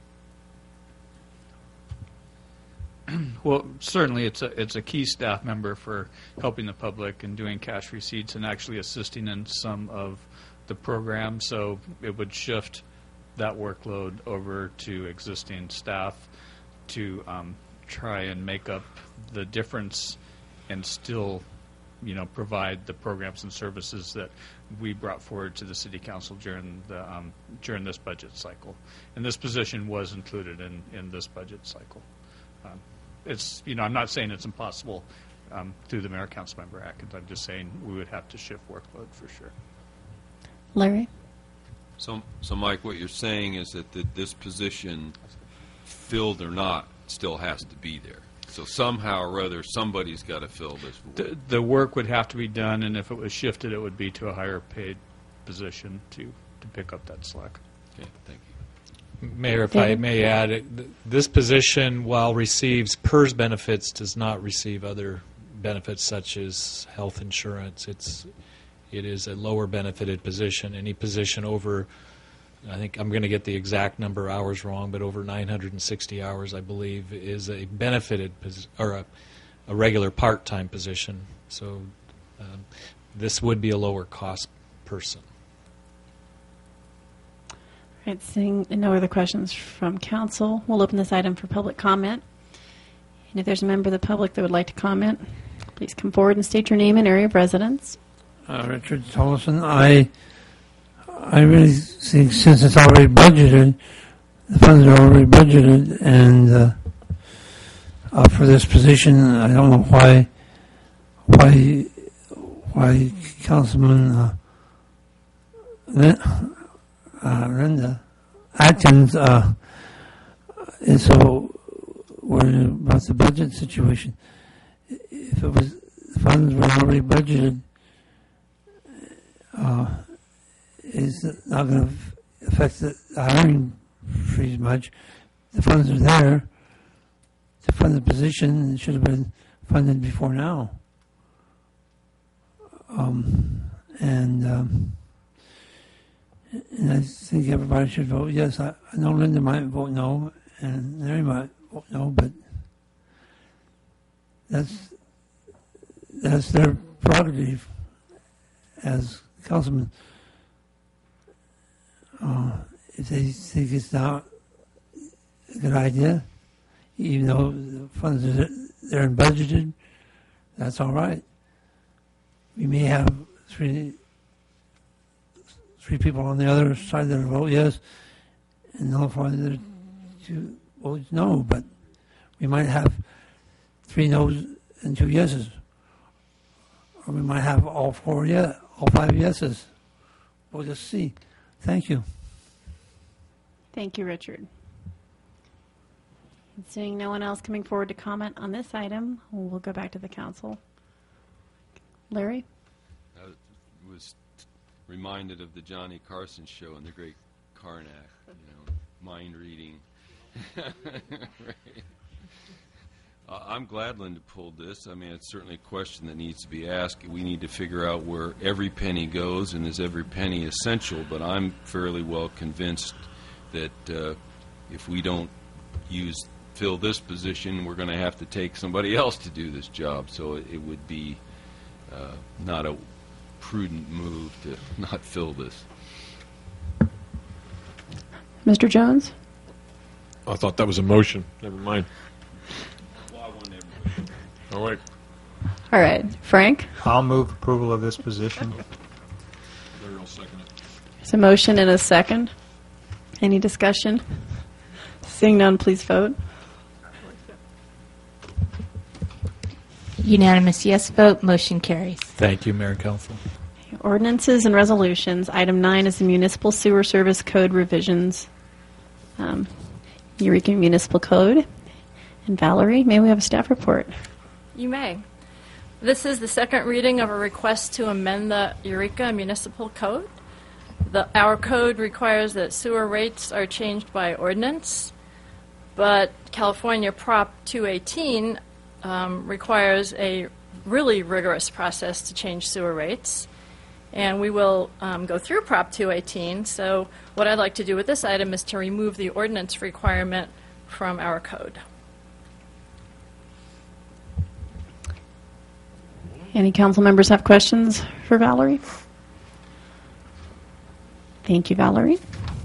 Well, certainly it's a it's a key staff member for helping the public and doing cash receipts and actually assisting in some of the program. So it would shift that workload over to existing staff to um, try and make up the difference and still, you know, provide the programs and services that we brought forward to the City Council during the um, during this budget cycle. And this position was included in, in this budget cycle. Um, it's, you know, I'm not saying it's impossible um, through the Mayor Council Member Act. I'm just saying we would have to shift workload for sure. Larry? So, so Mike, what you're saying is that the, this position, filled or not, still has to be there. So somehow or other, somebody's got to fill this void. The, the work would have to be done, and if it was shifted, it would be to a higher paid position to, to pick up that slack. Okay, thank you. Mayor, if I may add, it, th- this position, while receives PERS benefits, does not receive other benefits such as health insurance. It's it is a lower benefited position. Any position over, I think I'm going to get the exact number of hours wrong, but over nine hundred sixty hours, I believe, is a benefited posi- or a, a regular part-time position. So um, this would be a lower cost person. All right, seeing no other questions from council, we'll open this item for public comment. And if there's a member of the public that would like to comment, please come forward and state your name and area of residence. Uh, Richard Tollison. I, I really think since it's already budgeted, the funds are already budgeted, and uh, uh, for this position, I don't know why, why, why Councilman uh, Lin- uh, Linda Atkins uh, is so worried about the budget situation. If it was the funds were already budgeted, uh, it's not going to affect the hiring freeze much. The funds are there to fund the position. It should have been funded before now. Um, and, um, and I think everybody should vote yes. I, I know Linda might vote no, and Larry might vote no, but that's that's their prerogative as councilmen. Uh, if they think it's not a good idea, even though the funds are they're budgeted, that's all right. We may have three three people on the other side that vote yes, and nullify the other two votes no, but we might have three no's and two yeses. Or we might have all four yeah, all five yeses. We'll just see. Thank you. Thank you, Richard. And seeing no one else coming forward to comment on this item, we'll go back to the council. Larry? I was reminded of the Johnny Carson show and the great Karnak, you know, mind reading. Right. uh, I'm glad Linda pulled this. I mean, it's certainly a question that needs to be asked. We need to figure out where every penny goes, and is every penny essential? But I'm fairly well convinced that uh, if we don't use fill this position, we're going to have to take somebody else to do this job. So it, it would be uh, not a prudent move to not fill this. Mister Jones? I thought that was a motion. Never mind. Well, I want everybody. All right. All right. Frank? I'll move approval of this position. Larry will second it. There's a motion and a second. Any discussion? Seeing none, please vote. Unanimous yes vote, motion carries. Thank you, Mayor and Council. Ordinances and resolutions. Item nine is the Municipal Sewer Service Code revisions. Um, Eureka Municipal Code. And Valerie, may we have a staff report? You may. This is the second reading of a request to amend the Eureka Municipal Code. The, our code requires that sewer rates are changed by ordinance, but California Prop two eighteen um, requires a really rigorous process to change sewer rates. And we will um, go through Prop two eighteen. So what I'd like to do with this item is to remove the ordinance requirement from our code. Any council members have questions for Valerie? Thank you, Valerie.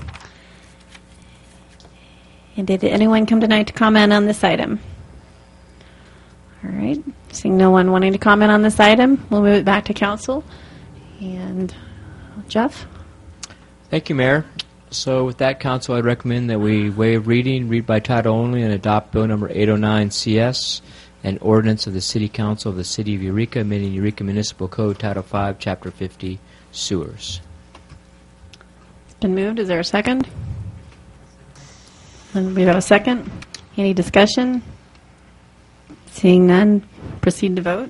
And did anyone come tonight to comment on this item? All right. Seeing no one wanting to comment on this item, we'll move it back to council. And Jeff? Thank you, Mayor. So with that, Council, I'd recommend that we waive reading, read by title only, and adopt Bill Number eight oh nine C S, an ordinance of the City Council of the City of Eureka, amending Eureka Municipal Code, Title five, Chapter fifty, Sewers. It's been moved. Is there a second? And we have a second. Any discussion? Seeing none, proceed to vote.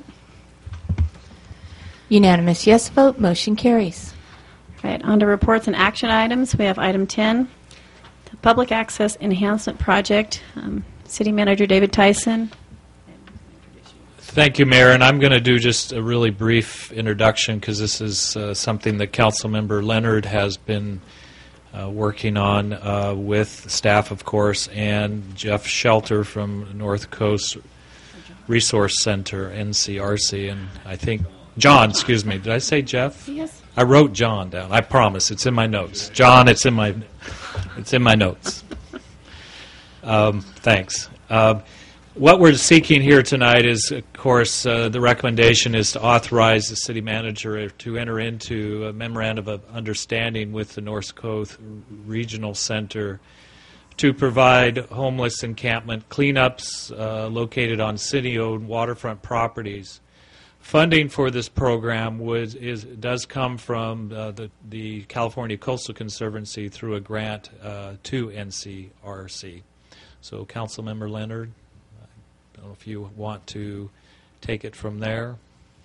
Unanimous yes vote, motion carries. Right, on to reports and action items. We have item ten, the Public Access Enhancement Project. Um, City Manager David Tyson. Thank you, Mayor, and I'm going to do just a really brief introduction because this is uh, something that Councilmember Leonard has been uh, working on uh, with staff, of course, and Jeff Shelter from North Coast Resource Center, N C R C, and I think John, excuse me, did I say Jeff? Yes. I wrote John down. I promise. It's in my notes. John, it's in my, it's in my notes. Um, thanks. Uh, what we're seeking here tonight is, of course, uh, the recommendation is to authorize the city manager to enter into a memorandum of understanding with the North Coast Regional Center to provide homeless encampment cleanups uh, located on city-owned waterfront properties. Funding for this program was, is, does come from uh, the, the California Coastal Conservancy through a grant uh, to N C R C. So, Councilmember Leonard, I don't know if you want to take it from there.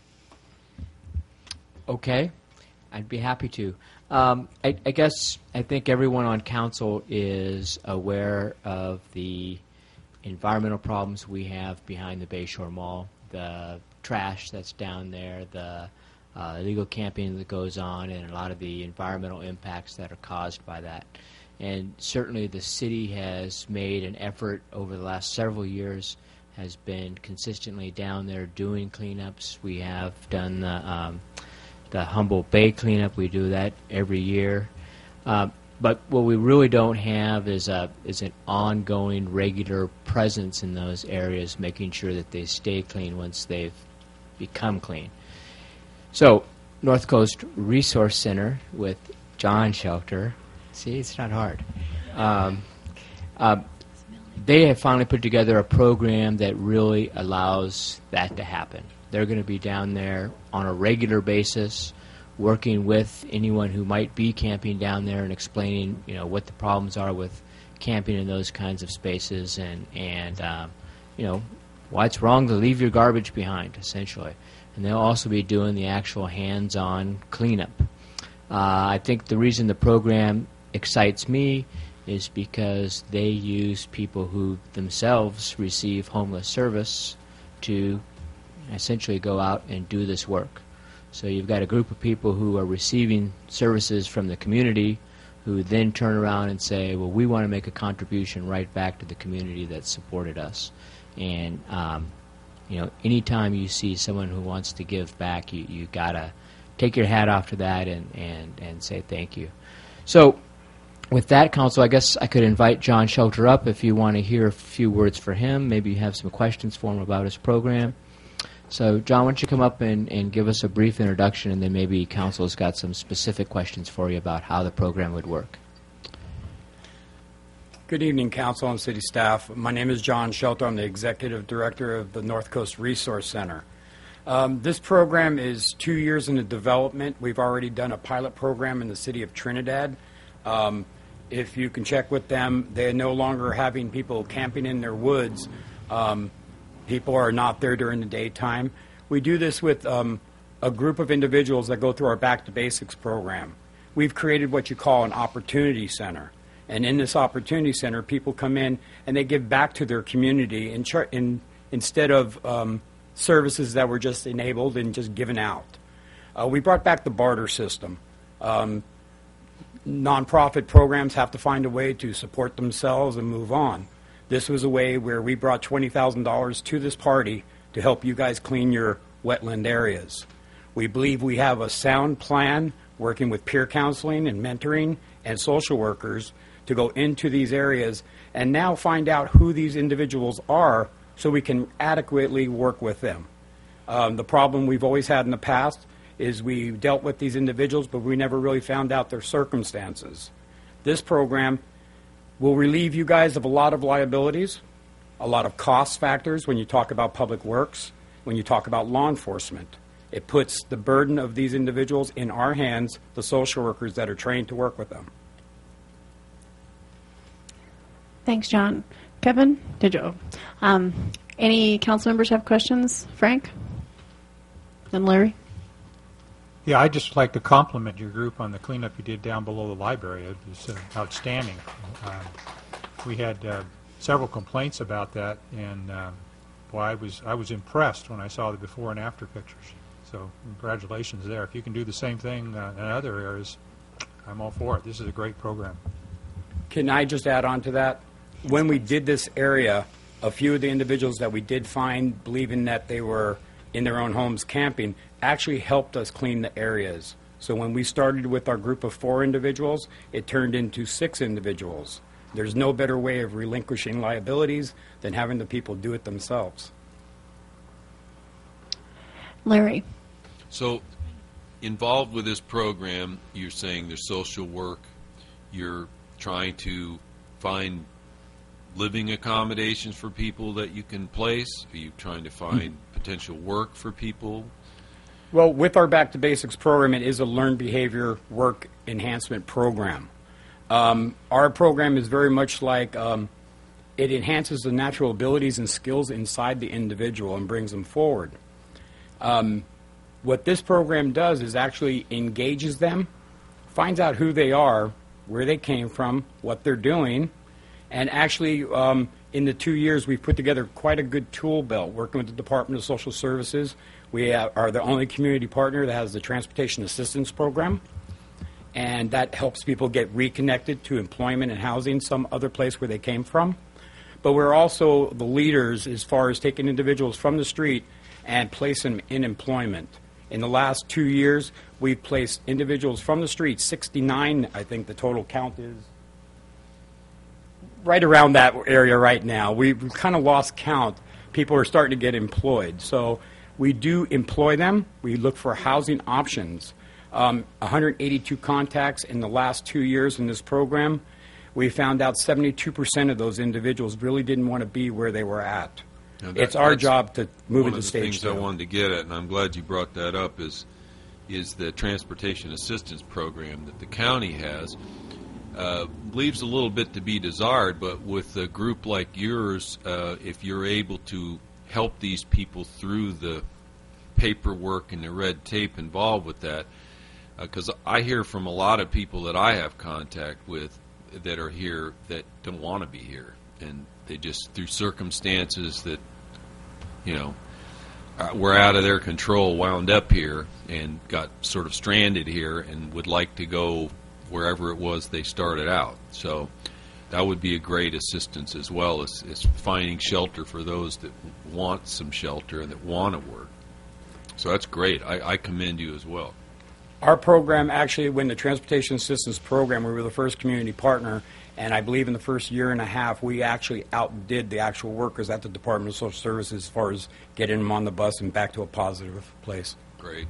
Okay, I'd be happy to. Um, I, I guess I think everyone on council is aware of the environmental problems we have behind the Bayshore Mall, the trash that's down there, the uh, illegal camping that goes on, and a lot of the environmental impacts that are caused by that. And certainly the city has made an effort over the last several years, has been consistently down there doing cleanups. We have done the, um, the Humboldt Bay cleanup. We do that every year. Uh, but what we really don't have is a is an ongoing, regular presence in those areas, making sure that they stay clean once they've become clean. So, North Coast Resource Center with John Shelter. See, it's not hard. Um, uh, they have finally put together a program that really allows that to happen. They're going to be down there on a regular basis, working with anyone who might be camping down there and explaining, you know, what the problems are with camping in those kinds of spaces, and and um, you know, why it's wrong to leave your garbage behind, essentially. And they'll also be doing the actual hands-on cleanup. Uh, I think the reason the program excites me is because they use people who themselves receive homeless service to essentially go out and do this work. So you've got a group of people who are receiving services from the community who then turn around and say, well, we want to make a contribution right back to the community that supported us. And, um, you know, anytime you see someone who wants to give back, you, you got to take your hat off to that and, and, and say thank you. So with that, Council, I guess I could invite John Shelter up if you want to hear a few words for him. Maybe you have some questions for him about his program. So, John, why don't you come up and, and give us a brief introduction, and then maybe Council's got some specific questions for you about how the program would work. Good evening, Council and City staff. My name is John Shelter. I'm the Executive Director of the North Coast Resource Center. Um, this program is two years into development. We've already done a pilot program in the city of Trinidad. Um, if you can check with them, they're no longer having people camping in their woods. Um, people are not there during the daytime. We do this with um, a group of individuals that go through our Back to Basics program. We've created what you call an opportunity center. And in this opportunity center, people come in and they give back to their community in char- in, instead of um, services that were just enabled and just given out. Uh, we brought back the barter system. Um, nonprofit programs have to find a way to support themselves and move on. This was a way where we brought twenty thousand dollars to this party to help you guys clean your wetland areas. We believe we have a sound plan working with peer counseling and mentoring and social workers to go into these areas and now find out who these individuals are so we can adequately work with them. Um, the problem we've always had in the past is we dealt with these individuals, but we never really found out their circumstances. This program will relieve you guys of a lot of liabilities, a lot of cost factors when you talk about public works, when you talk about law enforcement. It puts the burden of these individuals in our hands, the social workers that are trained to work with them. Thanks, John. Kevin, did you? Um, any council members have questions? Frank? Then Larry? Yeah, I'd just like to compliment your group on the cleanup you did down below the library. It was uh, outstanding. Uh, we had uh, several complaints about that, and uh, boy, I was I was impressed when I saw the before and after pictures. So congratulations there. If you can do the same thing uh, in other areas, I'm all for it. This is a great program. Can I just add on to that? When we did this area, a few of the individuals that we did find believing that they were in their own homes camping actually helped us clean the areas. So when we started with our group of four individuals, it turned into six individuals. There's no better way of relinquishing liabilities than having the people do it themselves. Larry. So, involved with this program, you're saying there's social work, you're trying to find living accommodations for people that you can place? Are you trying to find potential work for people? Well, with our Back to Basics program, it is a learned behavior work enhancement program. Um, our program is very much like um, it enhances the natural abilities and skills inside the individual and brings them forward. Um, what this program does is actually engages them, finds out who they are, where they came from, what they're doing, and actually um, in the two years we've put together quite a good tool belt working with the Department of Social Services. We have, are the only community partner that has the Transportation Assistance Program, and that helps people get reconnected to employment and housing some other place where they came from. But we're also the leaders as far as taking individuals from the street and placing them in employment. In the last two years, we've placed individuals from the street, sixty-nine, I think the total count is, right around that area right now. We've kind of lost count. People are starting to get employed. So we do employ them. We look for housing options. Um, one hundred eighty-two contacts in the last two years in this program. We found out seventy-two percent of those individuals really didn't want to be where they were at. Now that- It's our that's job to move one into of the stage things two. I wanted to get at, and I'm glad you brought that up, is is the transportation assistance program that the county has. Uh, leaves a little bit to be desired, but with a group like yours, uh, if you're able to help these people through the paperwork and the red tape involved with that, because I hear from a lot of people that I have contact with that are here that don't want to be here, and they just, through circumstances that, you know, uh, were out of their control, wound up here and got sort of stranded here and would like to go wherever it was they started out. So that would be a great assistance, as well as, as finding shelter for those that want some shelter and that want to work. So that's great. I, I commend you as well. Our program, actually, when the Transportation Assistance Program, we were the first community partner, and I believe in the first year and a half, we actually outdid the actual workers at the Department of Social Services as far as getting them on the bus and back to a positive place. Great.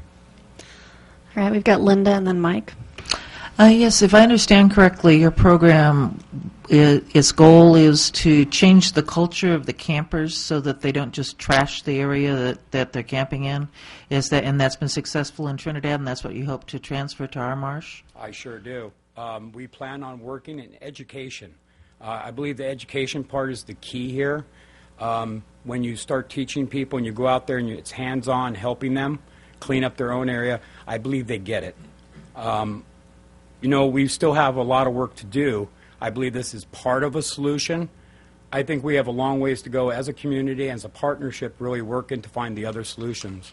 All right, we've got Linda and then Mike. Uh, yes, if I understand correctly, your program, i its goal is to change the culture of the campers so that they don't just trash the area that, that they're camping in. Is that, and that's been successful in Trinidad, and that's what you hope to transfer to our marsh? I sure do. Um, we plan on working in education. Uh, I believe the education part is the key here. Um, when you start teaching people and you go out there and you, it's hands-on helping them clean up their own area, I believe they get it. Um, you know, we still have a lot of work to do. I believe this is part of a solution. I think we have a long ways to go as a community and as a partnership, really working to find the other solutions.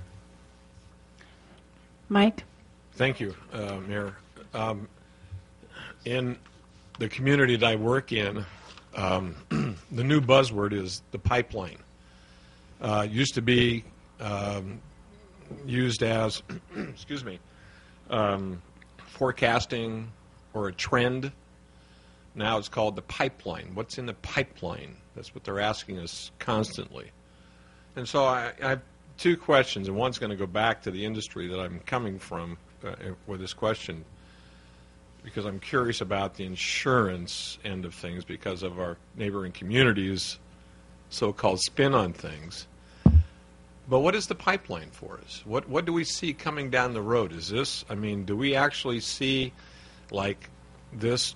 Mike? Thank you, uh, Mayor. Um, in the community that I work in, um, the new buzzword is the pipeline. Uh, used to be um, used as, excuse me, um, forecasting or a trend. Now it's called the pipeline. What's in the pipeline? That's what they're asking us constantly. And so I, I have two questions, and one's going to go back to the industry that I'm coming from uh, with this question, because I'm curious about the insurance end of things because of our neighboring communities' so-called spin on things. But what is the pipeline for us? What what do we see coming down the road? Is this, I mean, do we actually see like this,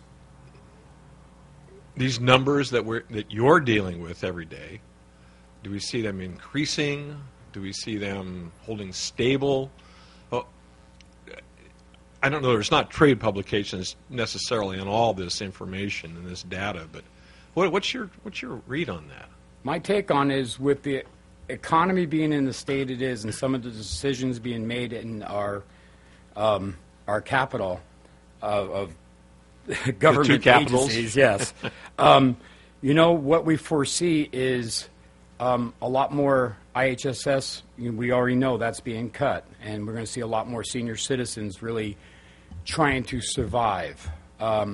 these numbers that we're that you're dealing with every day? Do we see them increasing? Do we see them holding stable? Well, I don't know. There's not trade publications necessarily on all this information and this data, but what, what's your what's your read on that? My take on it is with the economy being in the state it is and some of the decisions being made in our um, our capital of, of government two capitals. agencies, yes. um, you know, what we foresee is um, a lot more I H S S. We already know that's being cut, and we're going to see a lot more senior citizens really trying to survive. Um,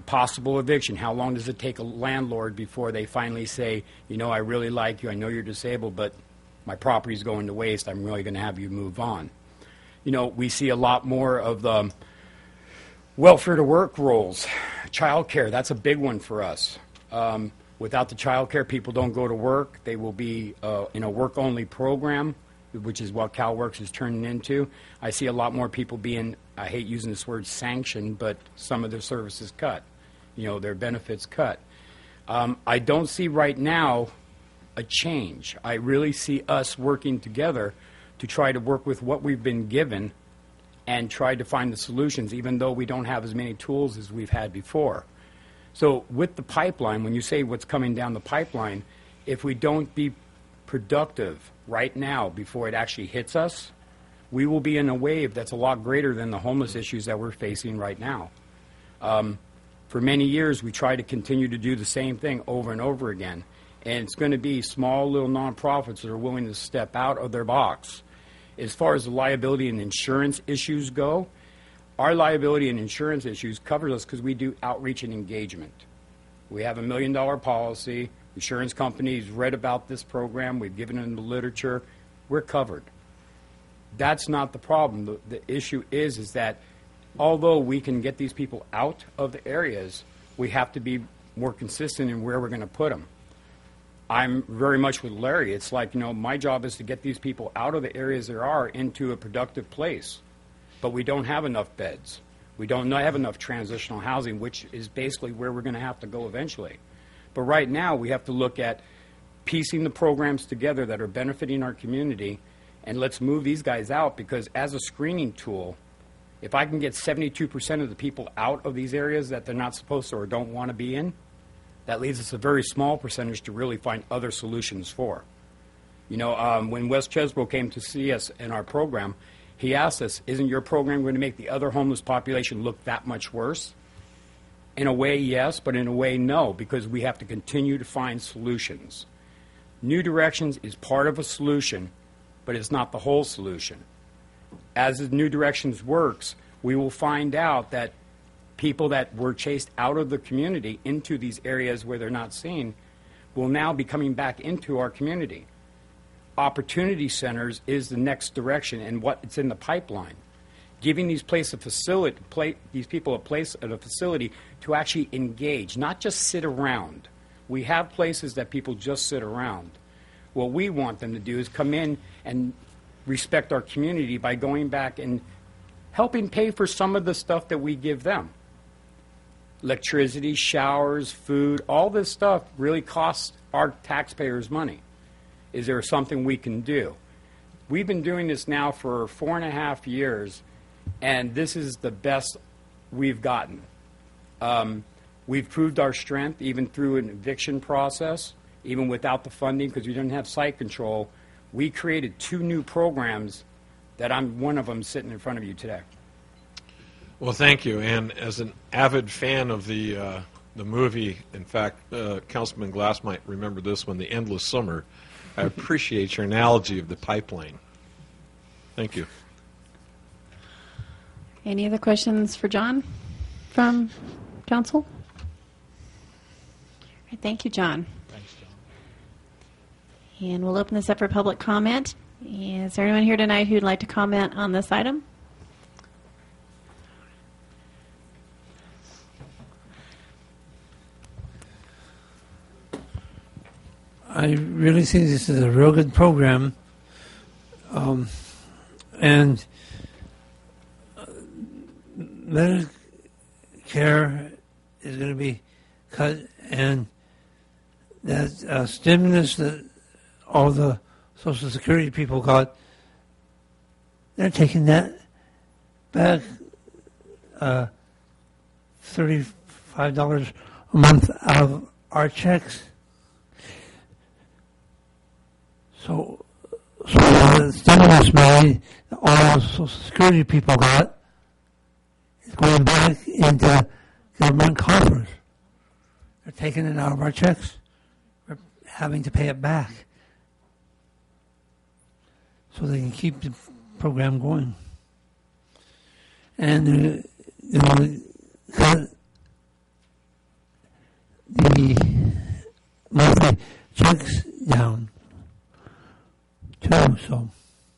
possible eviction. How long does it take a landlord before they finally say, you know, I really like you, I know you're disabled, but my property's going to waste, I'm really going to have you move on. You know, we see a lot more of the welfare to work roles. Child care, that's a big one for us. Um, without the child care, people don't go to work. They will be uh, in a work-only program, which is what CalWorks is turning into. I see a lot more people being, I hate using this word sanctioned, but some of their services cut, you know, their benefits cut. Um, I don't see right now a change. I really see us working together to try to work with what we've been given and try to find the solutions, even though we don't have as many tools as we've had before. So with the pipeline, when you say what's coming down the pipeline, if we don't be productive right now before it actually hits us, we will be in a wave that's a lot greater than the homeless issues that we're facing right now. Um, for many years, we try to continue to do the same thing over and over again, and it's going to be small little nonprofits that are willing to step out of their box. As far as the liability and insurance issues go, our liability and insurance issues covers us because we do outreach and engagement. We have a million dollar policy. Insurance companies read about this program. We've given them the literature. We're covered. That's not the problem. The, the issue is, is that although we can get these people out of the areas, we have to be more consistent in where we're going to put them. I'm very much with Larry. It's like, you know, my job is to get these people out of the areas there are into a productive place. But we don't have enough beds. We don't have enough transitional housing, which is basically where we're going to have to go eventually. But right now, we have to look at piecing the programs together that are benefiting our community, and let's move these guys out, because as a screening tool, if I can get seventy-two percent of the people out of these areas that they're not supposed to or don't want to be in, that leaves us a very small percentage to really find other solutions for. You know, um, when Wes Chesbro came to see us in our program, he asked us, isn't your program going to make the other homeless population look that much worse? In a way, yes, but in a way, no, because we have to continue to find solutions. New Directions is part of a solution, but it's not the whole solution. As the New Directions works, we will find out that people that were chased out of the community into these areas where they're not seen will now be coming back into our community. Opportunity centers is the next direction and what it's in the pipeline. Giving these place a facility, play, these people a place at a facility to actually engage, not just sit around. We have places that people just sit around. What we want them to do is come in and respect our community by going back and helping pay for some of the stuff that we give them. Electricity, showers, food, all this stuff really costs our taxpayers money. Is there something we can do? We've been doing this now for four and a half years, and this is the best we've gotten. Um, we've proved our strength even through an eviction process, even without the funding, because we didn't have site control. We created two new programs that I'm one of them sitting in front of you today. Well, thank you. And as an avid fan of the uh, the movie, in fact, uh, Councilman Glass might remember this one, The Endless Summer. I appreciate your analogy of the pipeline. Thank you. Any other questions for John from council? All right, thank you, John. Thanks, John. And we'll open this up for public comment. Is there anyone here tonight who'd like to comment on this item? I really think this is a real good program, um, and uh, Medicare is going to be cut, and that uh, stimulus that all the Social Security people got, they're taking that back, uh, thirty-five dollars a month out of our checks. So, so the stimulus money that all Social Security people got is going back into government coffers. They're taking it out of our checks. We're having to pay it back so they can keep the program going. And, uh, you know, the monthly checks down too. So,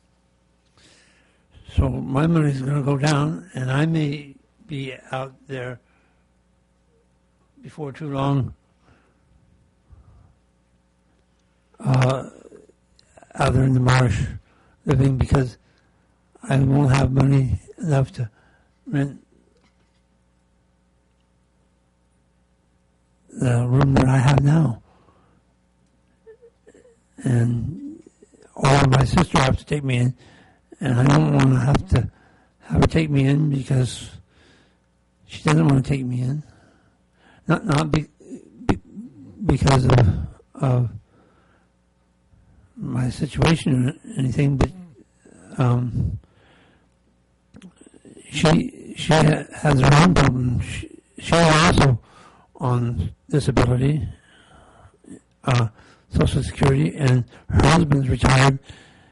so my money's going to go down, and I may be out there before too long, uh, out there in the marsh living, because I won't have money enough to rent the room that I have now. And or my sister have to take me in, and I don't want to have to have her take me in because she doesn't want to take me in. Not not be, be, because of of my situation or anything, but um, she she has her own problems. She, she's also on disability, uh, Social Security, and her husband's retired,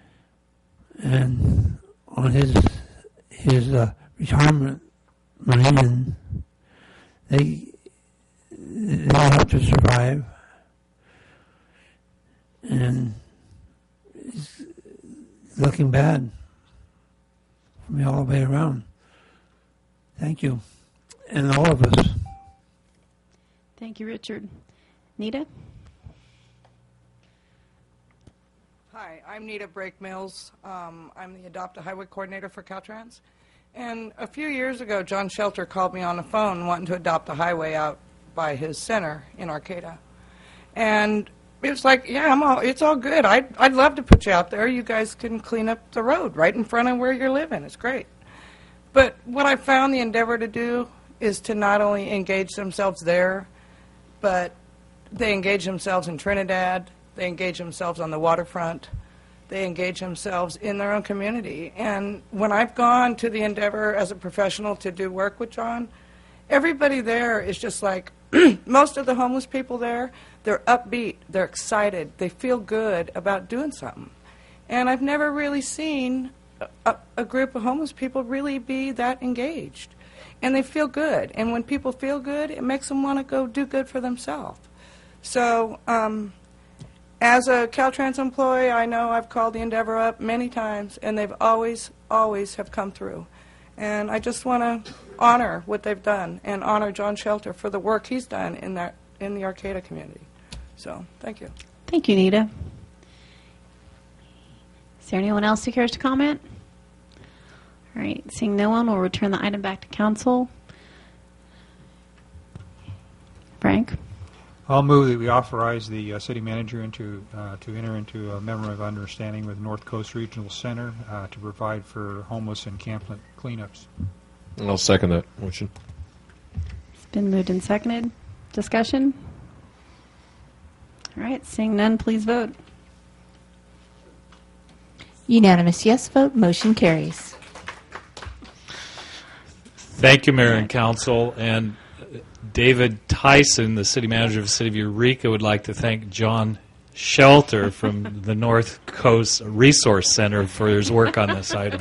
and on his his uh, retirement money, and they they have to survive, and it's looking bad for me all the way around. Thank you, and all of us. Thank you, Richard. Nita? Hi, I'm Nita Brake Mills. Um, I'm the Adopt a Highway Coordinator for Caltrans. And a few years ago, John Shelter called me on the phone wanting to adopt a highway out by his center in Arcata. And it was like, yeah, I'm all, it's all good. I'd, I'd love to put you out there. You guys can clean up the road right in front of where you're living. It's great. But what I found the endeavor to do is to not only engage themselves there, but they engage themselves in Trinidad, they engage themselves on the waterfront, they engage themselves in their own community. And when I've gone to the endeavor as a professional to do work with John, everybody there is just like, most of the homeless people there, they're upbeat, they're excited, they feel good about doing something. And I've never really seen a, a group of homeless people really be that engaged. And they feel good. And when people feel good, it makes them want to go do good for themselves. So um, as a Caltrans employee, I know I've called the Endeavor up many times, and they've always, always have come through. And I just want to honor what they've done and honor John Shelter for the work he's done in that in the Arcata community. So thank you. Thank you, Nita. Is there anyone else who cares to comment? All right, seeing no one, we'll return the item back to council. Frank? I'll move that we authorize the uh, city manager into uh, to enter into a memorandum of understanding with North Coast Regional Center uh, to provide for homeless encampment cleanups. I'll second that motion. It's been moved and seconded. Discussion? All right, seeing none, please vote. Unanimous yes vote, motion carries. Thank you, Mayor and Council. And David Tyson, the city manager of the city of Eureka, would like to thank John Shelter from the North Coast Resource Center for his work on this item.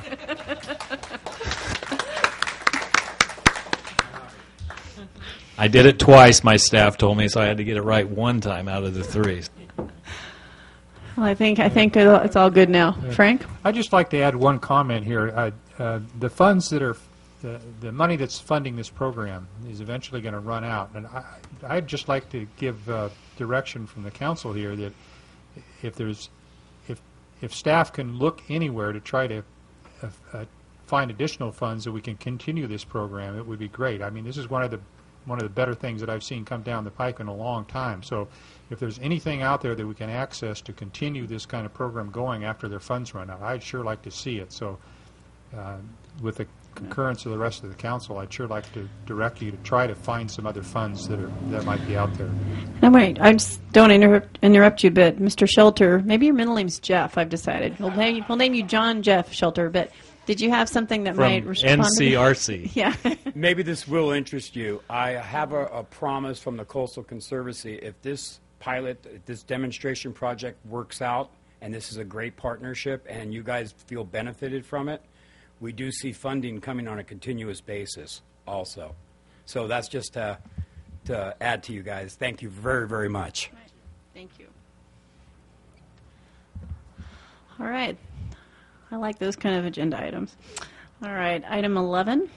I did it twice, my staff told me, so I had to get it right one time out of the three. Well, I think I think it's all good now. Frank? I'd just like to add one comment here. Uh, uh, the funds that are The, the money that's funding this program is eventually going to run out, and I, I'd just like to give uh, direction from the council here that if there's if if staff can look anywhere to try to uh, uh, find additional funds that we can continue this program, it would be great. I mean, this is one of the one of the better things that I've seen come down the pike in a long time. So if there's anything out there that we can access to continue this kind of program going after their funds run out, I'd sure like to see it. So uh, with the concurrence of the rest of the council, I'd sure like to direct you to try to find some other funds that are that might be out there. No, wait, I just don't interrupt, interrupt you, but Mister Shelter, maybe your middle name's Jeff, I've decided. We'll name, we'll name you John Jeff Shelter, but did you have something that From might respond N C R C. to the, Yeah. Maybe this will interest you. I have a, a promise from the Coastal Conservancy. If this pilot, if this demonstration project works out, and this is a great partnership, and you guys feel benefited from it, we do see funding coming on a continuous basis also. So that's just to to add to you guys. Thank you very, very much. Thank you. All right. I like those kind of agenda items. All right. Item eleven.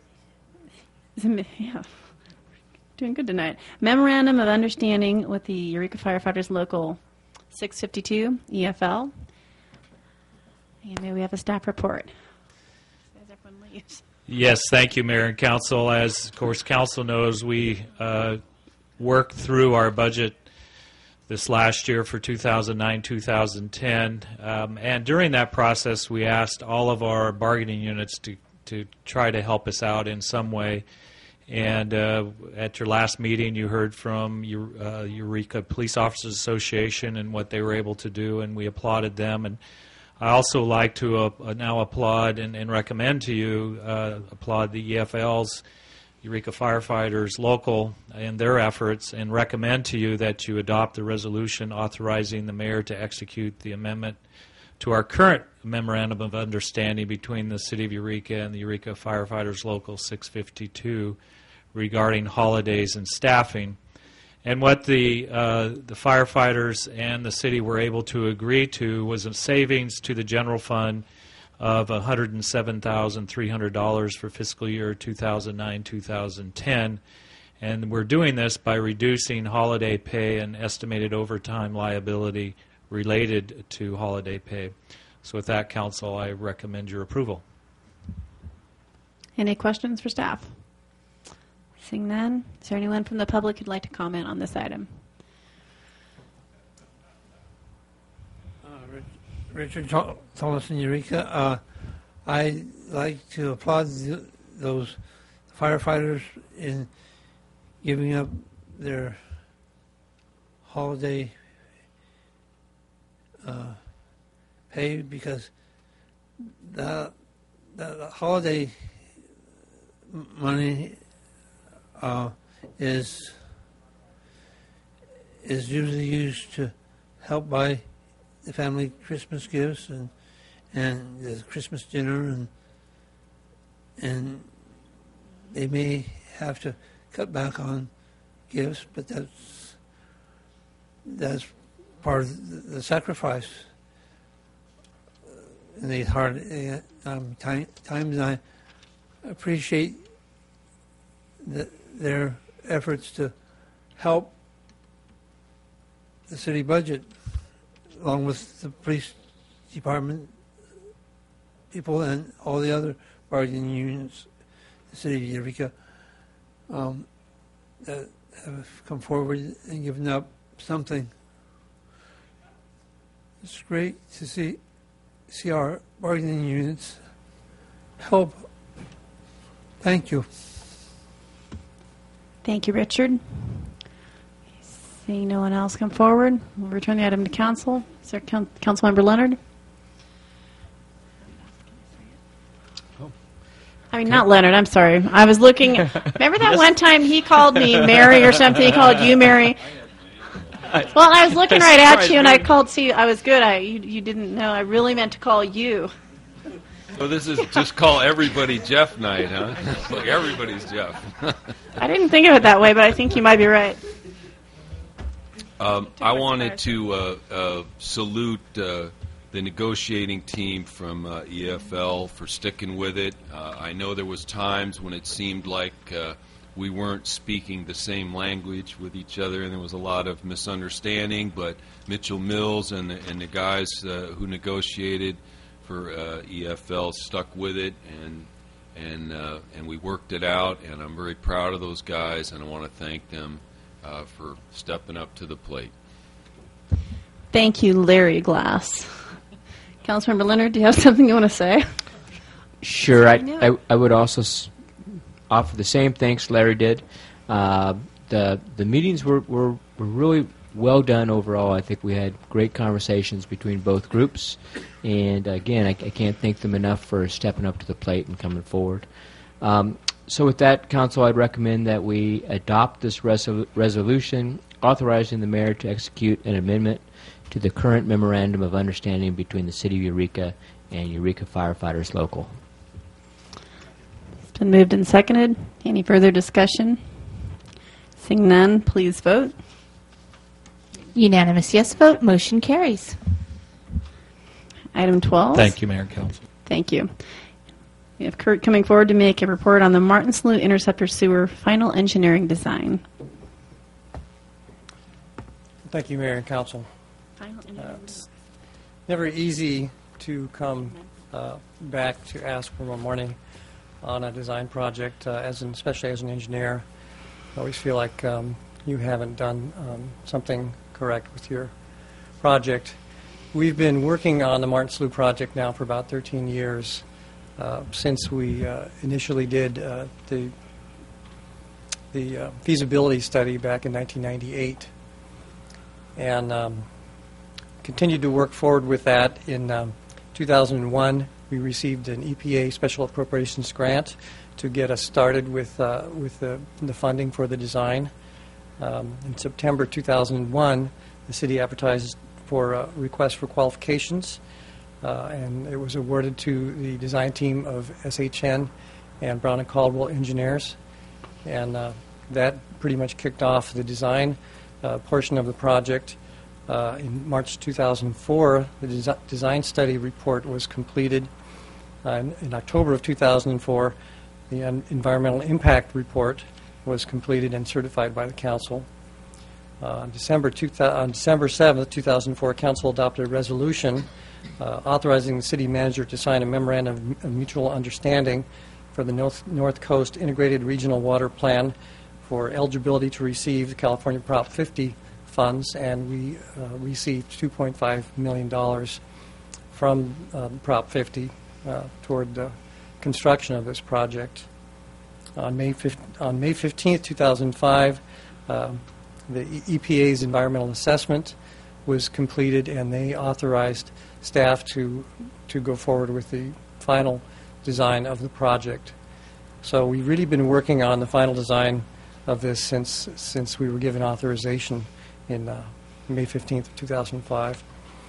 Yeah. Doing good tonight. Memorandum of Understanding with the Eureka Firefighters Local six fifty-two E F L. And may we have a staff report. As everyone leaves. Yes, thank you, Mayor and Council. As, of course, Council knows, we uh, worked through our budget this last year for two thousand nine, two thousand ten. Um, and during that process, we asked all of our bargaining units to, to try to help us out in some way. And uh, at your last meeting, you heard from uh, Eureka Police Officers Association and what they were able to do, and we applauded them. And I also like to uh, now applaud and, and recommend to you, uh, applaud the E F L's, Eureka Firefighters Local, and their efforts, and recommend to you that you adopt the resolution authorizing the mayor to execute the amendment to our current Memorandum of Understanding between the City of Eureka and the Eureka Firefighters Local six fifty-two regarding holidays and staffing. And what the uh, the firefighters and the city were able to agree to was a savings to the general fund of one hundred seven thousand three hundred dollars for fiscal year two thousand nine, two thousand ten. And we're doing this by reducing holiday pay and estimated overtime liability related to holiday pay. So with that, Council, I recommend your approval. Any questions for staff? Seeing none, is there anyone from the public who'd like to comment on this item? Uh, Richard Thomas in Eureka. Uh, I'd like to applaud the, those firefighters in giving up their holiday uh, pay, because the, the, the holiday money uh, is is usually used to help buy the family Christmas gifts and and the Christmas dinner, and and they may have to cut back on gifts, but that's that's part of the, the sacrifice in these hard um, time, times. I appreciate the, their efforts to help the city budget, along with the police department people and all the other bargaining unions, the city of Eureka, um, that have come forward and given up something. It's great to see see our bargaining units help. Thank you. Thank you, Richard. Seeing no one else come forward, we'll return the item to council. Is there Coun- Councilmember Leonard? Oh. I mean, not Leonard, I'm sorry. I was looking. Remember that one time he called me Mary or something? He called you Mary? Well, I was looking right at you, and I called, see, I was good. I you, you didn't know. I really meant to call you. So this is just call everybody Jeff night, huh? Look, everybody's Jeff. I didn't think of it that way, but I think you might be right. Um, I wanted to uh, uh, salute uh, the negotiating team from uh, E F L for sticking with it. Uh, I know there was times when it seemed like uh, we weren't speaking the same language with each other, and there was a lot of misunderstanding, but Mitchell Mills and the, and the guys uh, who negotiated for uh, E F L stuck with it, and and uh, and we worked it out, and I'm very proud of those guys, and I want to thank them uh, for stepping up to the plate. Thank you, Larry Glass. Councilmember Leonard, do you have something you want to say? Sure. I, I, I would also s- offer the same thanks Larry did. Uh, the the meetings were, were, were really well done overall. I think we had great conversations between both groups. And again, I, I can't thank them enough for stepping up to the plate and coming forward. Um, so with that, Council, I'd recommend that we adopt this resol- resolution authorizing the mayor to execute an amendment to the current Memorandum of Understanding between the City of Eureka and Eureka Firefighters Local. It's been moved and seconded. Any further discussion? Seeing none, please vote. Unanimous yes vote, motion carries. Item twelve. Thank you, Mayor and Council. Thank you. We have Kurt coming forward to make a report on the Martin Slough Interceptor Sewer final engineering design. Thank you, Mayor and Council. Final Uh, it's never easy to come uh, back to ask for more money on a design project, uh, as an, especially as an engineer. I always feel like um, you haven't done um, something correct with your project. We've been working on the Martin Slough project now for about thirteen years, uh, since we uh, initially did uh, the the uh, feasibility study back in nineteen ninety-eight, and um, continued to work forward with that. In um, two thousand one, we received an E P A Special Appropriations grant to get us started with uh, with the, the funding for the design. Um, in September two thousand one, the city advertised for a request for qualifications, uh, and it was awarded to the design team of S H N and Brown and Caldwell Engineers, and uh, that pretty much kicked off the design uh, portion of the project. Uh, in March two thousand four, the desi design study report was completed. Uh, in, in October of two thousand four, the en environmental impact report was completed and certified by the council. Uh, on December two on December seventh, two thousand four, council adopted a resolution uh, authorizing the city manager to sign a memorandum of mutual understanding for the North, North Coast Integrated Regional Water Plan for eligibility to receive the California Prop fifty funds, and we uh, received two point five million dollars from uh, Prop fifty uh, toward the construction of this project. On May fifteenth, two thousand five, uh, the E P A's environmental assessment was completed, and they authorized staff to to go forward with the final design of the project. So we've really been working on the final design of this since since we were given authorization in uh, May fifteenth, two thousand five.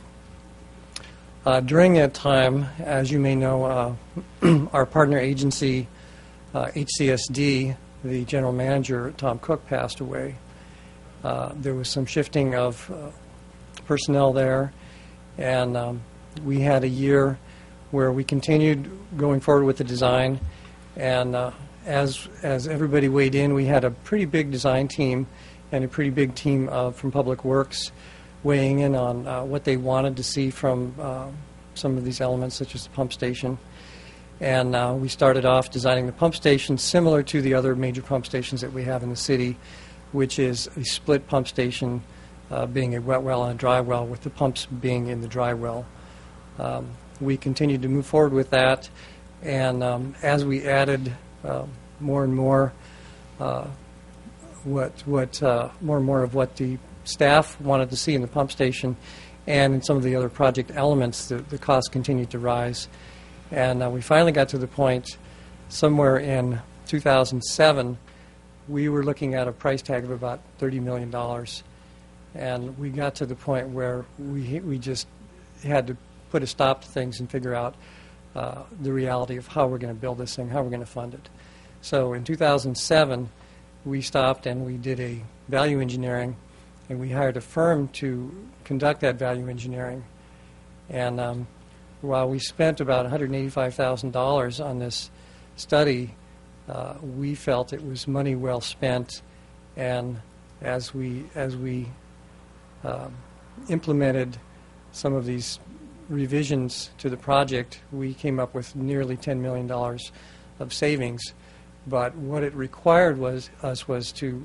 Uh, during that time, as you may know, uh, our partner agency, uh, H C S D, the general manager, Tom Cook, passed away. Uh, there was some shifting of uh, personnel there, and um, we had a year where we continued going forward with the design, and uh, as as everybody weighed in, we had a pretty big design team and a pretty big team uh, from Public Works weighing in on uh, what they wanted to see from uh, some of these elements, such as the pump station. And uh, we started off designing the pump station similar to the other major pump stations that we have in the city, which is a split pump station, uh, being a wet well and a dry well, with the pumps being in the dry well. Um, we continued to move forward with that, and um, as we added uh, more and more uh, what what uh, more and more of what the staff wanted to see in the pump station and in some of the other project elements, the, the costs continued to rise. And uh, we finally got to the point somewhere in two thousand seven, we were looking at a price tag of about thirty million dollars. And we got to the point where we, we just had to put a stop to things and figure out uh, the reality of how we're going to build this thing, how we're going to fund it. So in two thousand seven, we stopped and we did a value engineering, and we hired a firm to conduct that value engineering. And um, while we spent about one hundred eighty-five thousand dollars on this study, uh, we felt it was money well spent. And as we as we um, implemented some of these revisions to the project, we came up with nearly ten million dollars of savings. But what it required was us was to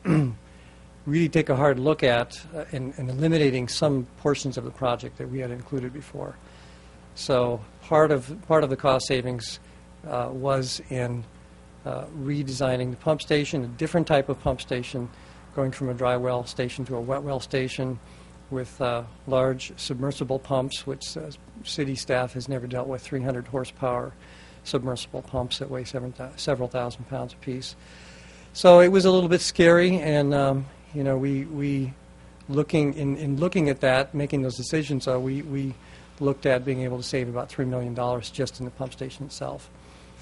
really take a hard look at uh, in, in eliminating some portions of the project that we had included before. So part of part of the cost savings uh, was in uh, redesigning the pump station, a different type of pump station, going from a dry well station to a wet well station with uh, large submersible pumps, which uh, city staff has never dealt with, three hundred horsepower submersible pumps that weigh seven th several thousand pounds apiece. So it was a little bit scary, and um, you know, we we looking in, in looking at that, making those decisions, uh, we we looked at being able to save about three million dollars just in the pump station itself.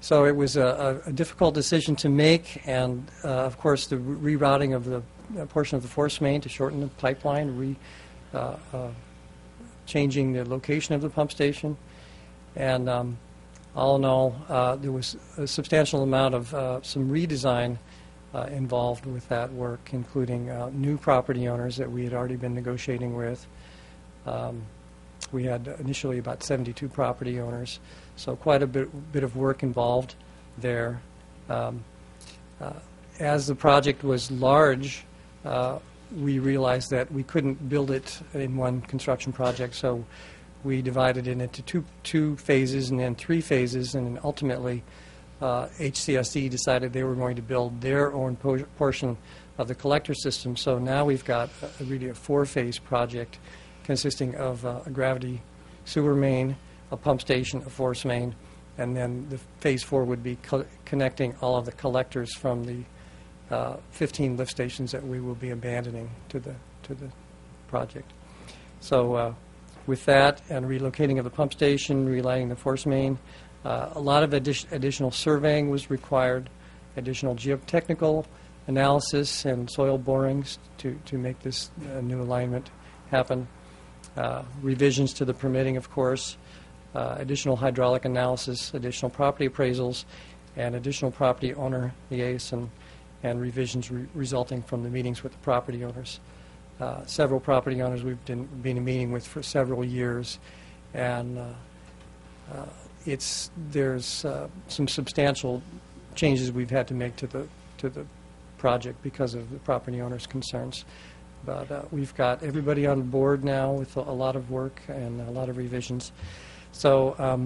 So it was a, a, a difficult decision to make, and uh, of course the rerouting of the uh, portion of the force main to shorten the pipeline, re, uh, uh, changing the location of the pump station, and um, all in all, uh, there was a substantial amount of uh, some redesign uh, involved with that work, including uh, new property owners that we had already been negotiating with. Um, we had initially about seventy-two property owners, so quite a bit, bit of work involved there. Um, uh, as the project was large, uh, we realized that we couldn't build it in one construction project, so we divided it into two, two phases and then three phases, and then ultimately uh, H C S D decided they were going to build their own po portion of the collector system. So now we've got a, really a four-phase project consisting of uh, a gravity sewer main, a pump station, a force main, and then the phase four would be co connecting all of the collectors from the uh, fifteen lift stations that we will be abandoning to the to the project. So uh, with that and relocating of the pump station, relighting the force main, uh, a lot of addi additional surveying was required, additional geotechnical analysis and soil borings to, to make this uh, new alignment happen. Uh, revisions to the permitting, of course, uh, additional hydraulic analysis, additional property appraisals, and additional property owner liaison and revisions re resulting from the meetings with the property owners. Uh, several property owners we've been, been meeting with for several years, and uh, uh, it's there's uh, some substantial changes we've had to make to the to the project because of the property owners' concerns. But uh, we've got everybody on board now with a, a lot of work and a lot of revisions. So, um,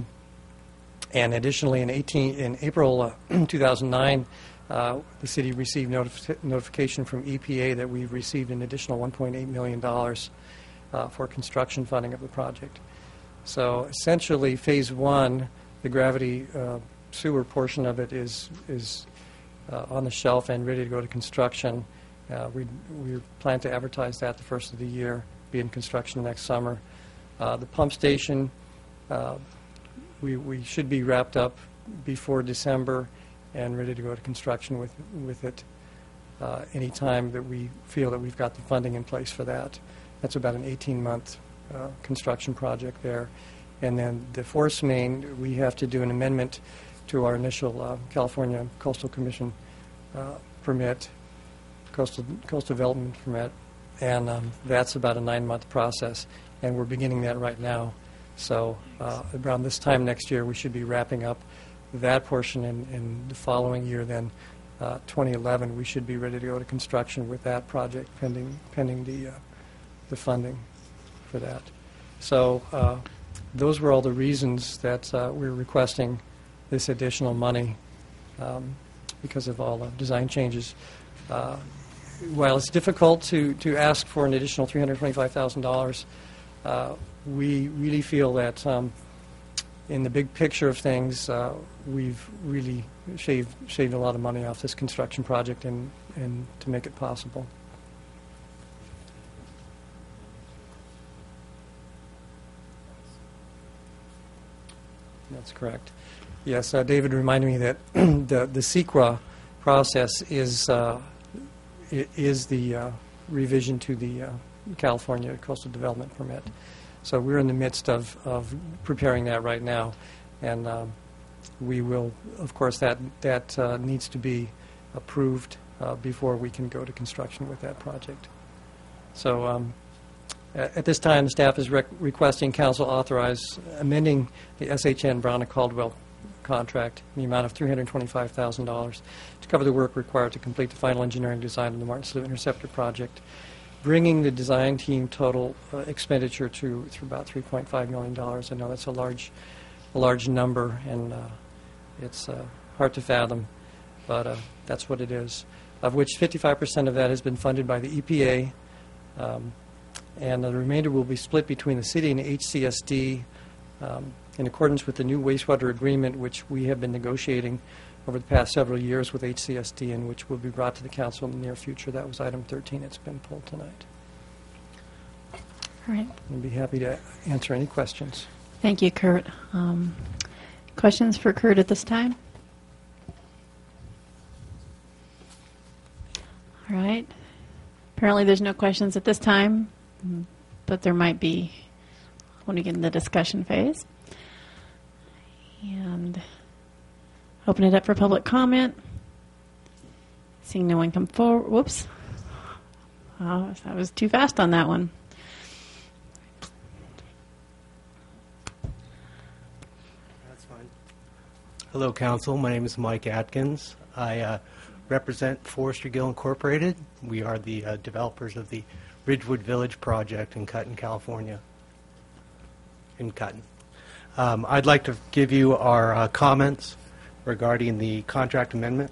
and additionally, in eighteen in April uh, two thousand nine, uh, the city received notif notification from E P A that we've received an additional one point eight million dollars uh, for construction funding of the project. So, essentially, phase one, the gravity uh, sewer portion of it is is uh, on the shelf and ready to go to construction. Uh, we, we plan to advertise that the first of the year, be in construction next summer. Uh, the pump station, uh, we, we should be wrapped up before December and ready to go to construction with, with it uh, any time that we feel that we've got the funding in place for that. That's about an eighteen month uh, construction project there. And then the force main, we have to do an amendment to our initial uh, California Coastal Commission uh, permit, Coastal, coastal development permit, and um, that's about a nine-month process, and we're beginning that right now. So uh, around this time next year, we should be wrapping up that portion, and in the following year, then uh, twenty eleven, we should be ready to go to construction with that project, pending pending the uh, the funding for that. So uh, those were all the reasons that uh, we're requesting this additional money um, because of all the design changes. Uh, While it's difficult to, to ask for an additional three hundred twenty-five thousand dollars, uh, we really feel that um, in the big picture of things, uh, we've really shaved, shaved a lot of money off this construction project and, and to make it possible. That's correct. Yes, uh, David reminded me that the, the S E Q R A process is uh, is the uh, revision to the uh, California Coastal Development Permit. So we're in the midst of, of preparing that right now, and um, we will, of course, that, that uh, needs to be approved uh, before we can go to construction with that project. So um, at this time, the staff is rec requesting council authorize amending the S H N Brown and Caldwell contract in the amount of three hundred twenty-five thousand dollars to cover the work required to complete the final engineering design of the Martin Slough Interceptor project, bringing the design team total uh, expenditure to, to about three point five million dollars. I know that's a large, a large number, and uh, it's uh, hard to fathom, but uh, that's what it is, of which fifty-five percent of that has been funded by the E P A, um, and the remainder will be split between the city and the H C S D um, in accordance with the new wastewater agreement, which we have been negotiating over the past several years with H C S D, and which will be brought to the council in the near future. That was item thirteen. It's been pulled tonight. All right. I'd be happy to answer any questions. Thank you, Kurt. Um, questions for Kurt at this time? All right. Apparently there's no questions at this time, but there might be when we get in the discussion phase. And open it up for public comment. Seeing no one come forward. Whoops. Oh, I was too fast on that one. That's fine. Hello, Council. My name is Mike Atkins. I uh, represent Forester Gill Incorporated. We are the uh, developers of the Ridgewood Village project in Cutton, California. In Cutton. Um, I'd like to give you our uh, comments regarding the contract amendment.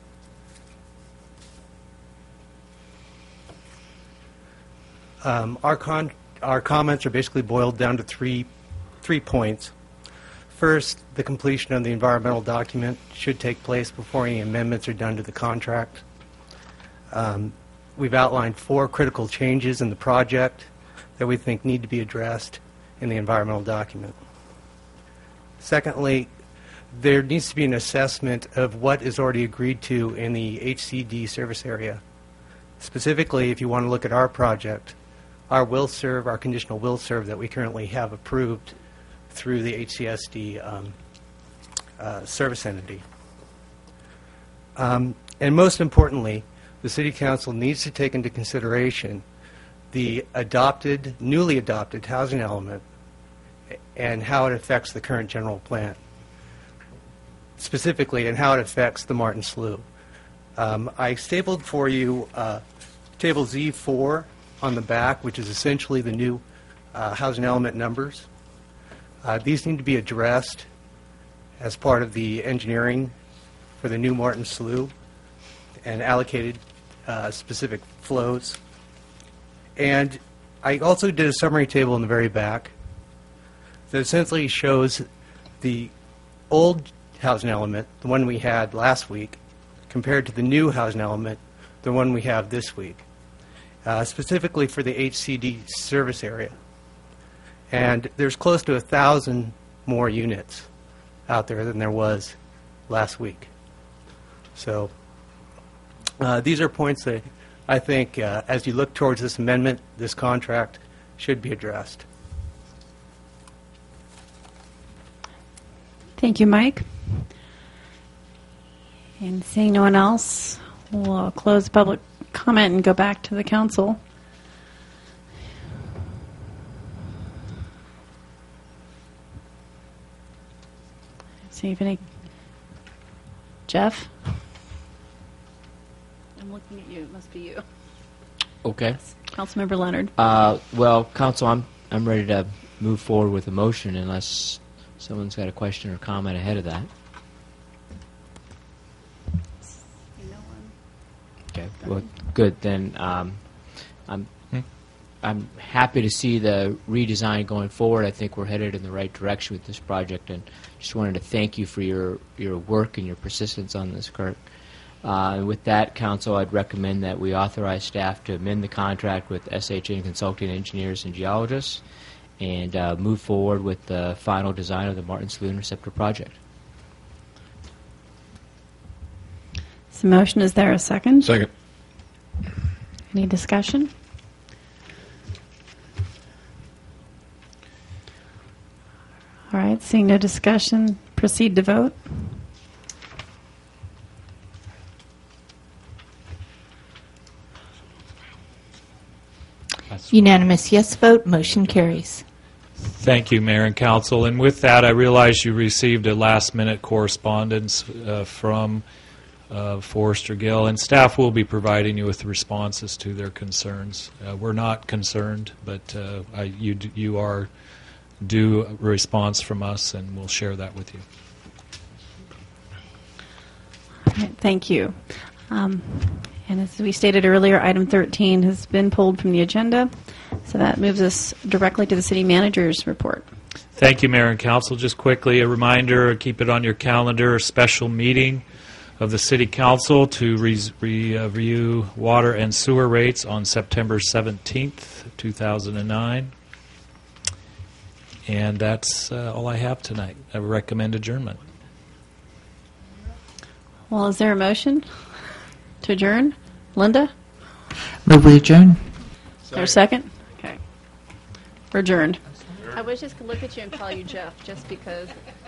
Um, our con our comments are basically boiled down to three three points. First, the completion of the environmental document should take place before any amendments are done to the contract. Um, we've outlined four critical changes in the project that we think need to be addressed in the environmental document. Secondly, there needs to be an assessment of what is already agreed to in the H C D service area. Specifically, if you want to look at our project, our will serve, our conditional will serve that we currently have approved through the H C S D um, uh, service entity. Um, and most importantly, the City Council needs to take into consideration the adopted, newly adopted housing element and how it affects the current general plan, specifically and how it affects the Martin Slough. Um, I stapled for you uh, table Z four on the back, which is essentially the new uh, housing element numbers. Uh, these need to be addressed as part of the engineering for the new Martin Slough and allocated uh, specific flows. And I also did a summary table in the very back that essentially shows the old housing element, the one we had last week, compared to the new housing element, the one we have this week, uh, specifically for the H C D service area. And there's close to a thousand more units out there than there was last week. So uh, these are points that I think, uh, as you look towards this amendment, this contract should be addressed. Thank you, Mike. And seeing no one else, we'll close public comment and go back to the council. See if any. Jeff? I'm looking at you. It must be you. Okay. Councilmember Leonard. Uh, well, Council, I'm I'm ready to move forward with a motion unless someone's got a question or comment ahead of that. Okay. Well, good. Then um, I'm Hmm? I'm happy to see the redesign going forward. I think we're headed in the right direction with this project, and just wanted to thank you for your your work and your persistence on this, Kirk. Uh, and with that, Council, I'd recommend that we authorize staff to amend the contract with S H N Consulting Engineers and Geologists and uh, move forward with the final design of the Martin Slough Interceptor project. So motion, is there a second? Second. Any discussion? All right, seeing no discussion, proceed to vote. Unanimous yes vote, motion carries. Thank you, Mayor and Council. And with that, I realize you received a last-minute correspondence uh, from uh, Forester Gill, and staff will be providing you with responses to their concerns. Uh, we're not concerned, but uh, I, you, d- you are due a response from us, and we'll share that with you. All right, thank you. Um, and as we stated earlier, item thirteen has been pulled from the agenda, so that moves us directly to the city manager's report. Thank you, Mayor and Council. Just quickly, a reminder, keep it on your calendar, a special meeting of the City Council to re- re- uh, review water and sewer rates on September seventeenth, two thousand nine. And that's uh, all I have tonight. I recommend adjournment. Well, is there a motion to adjourn? Linda? Move we adjourn. Is there a second? Okay. We're adjourned. I wish I could look at you and call you Jeff, just because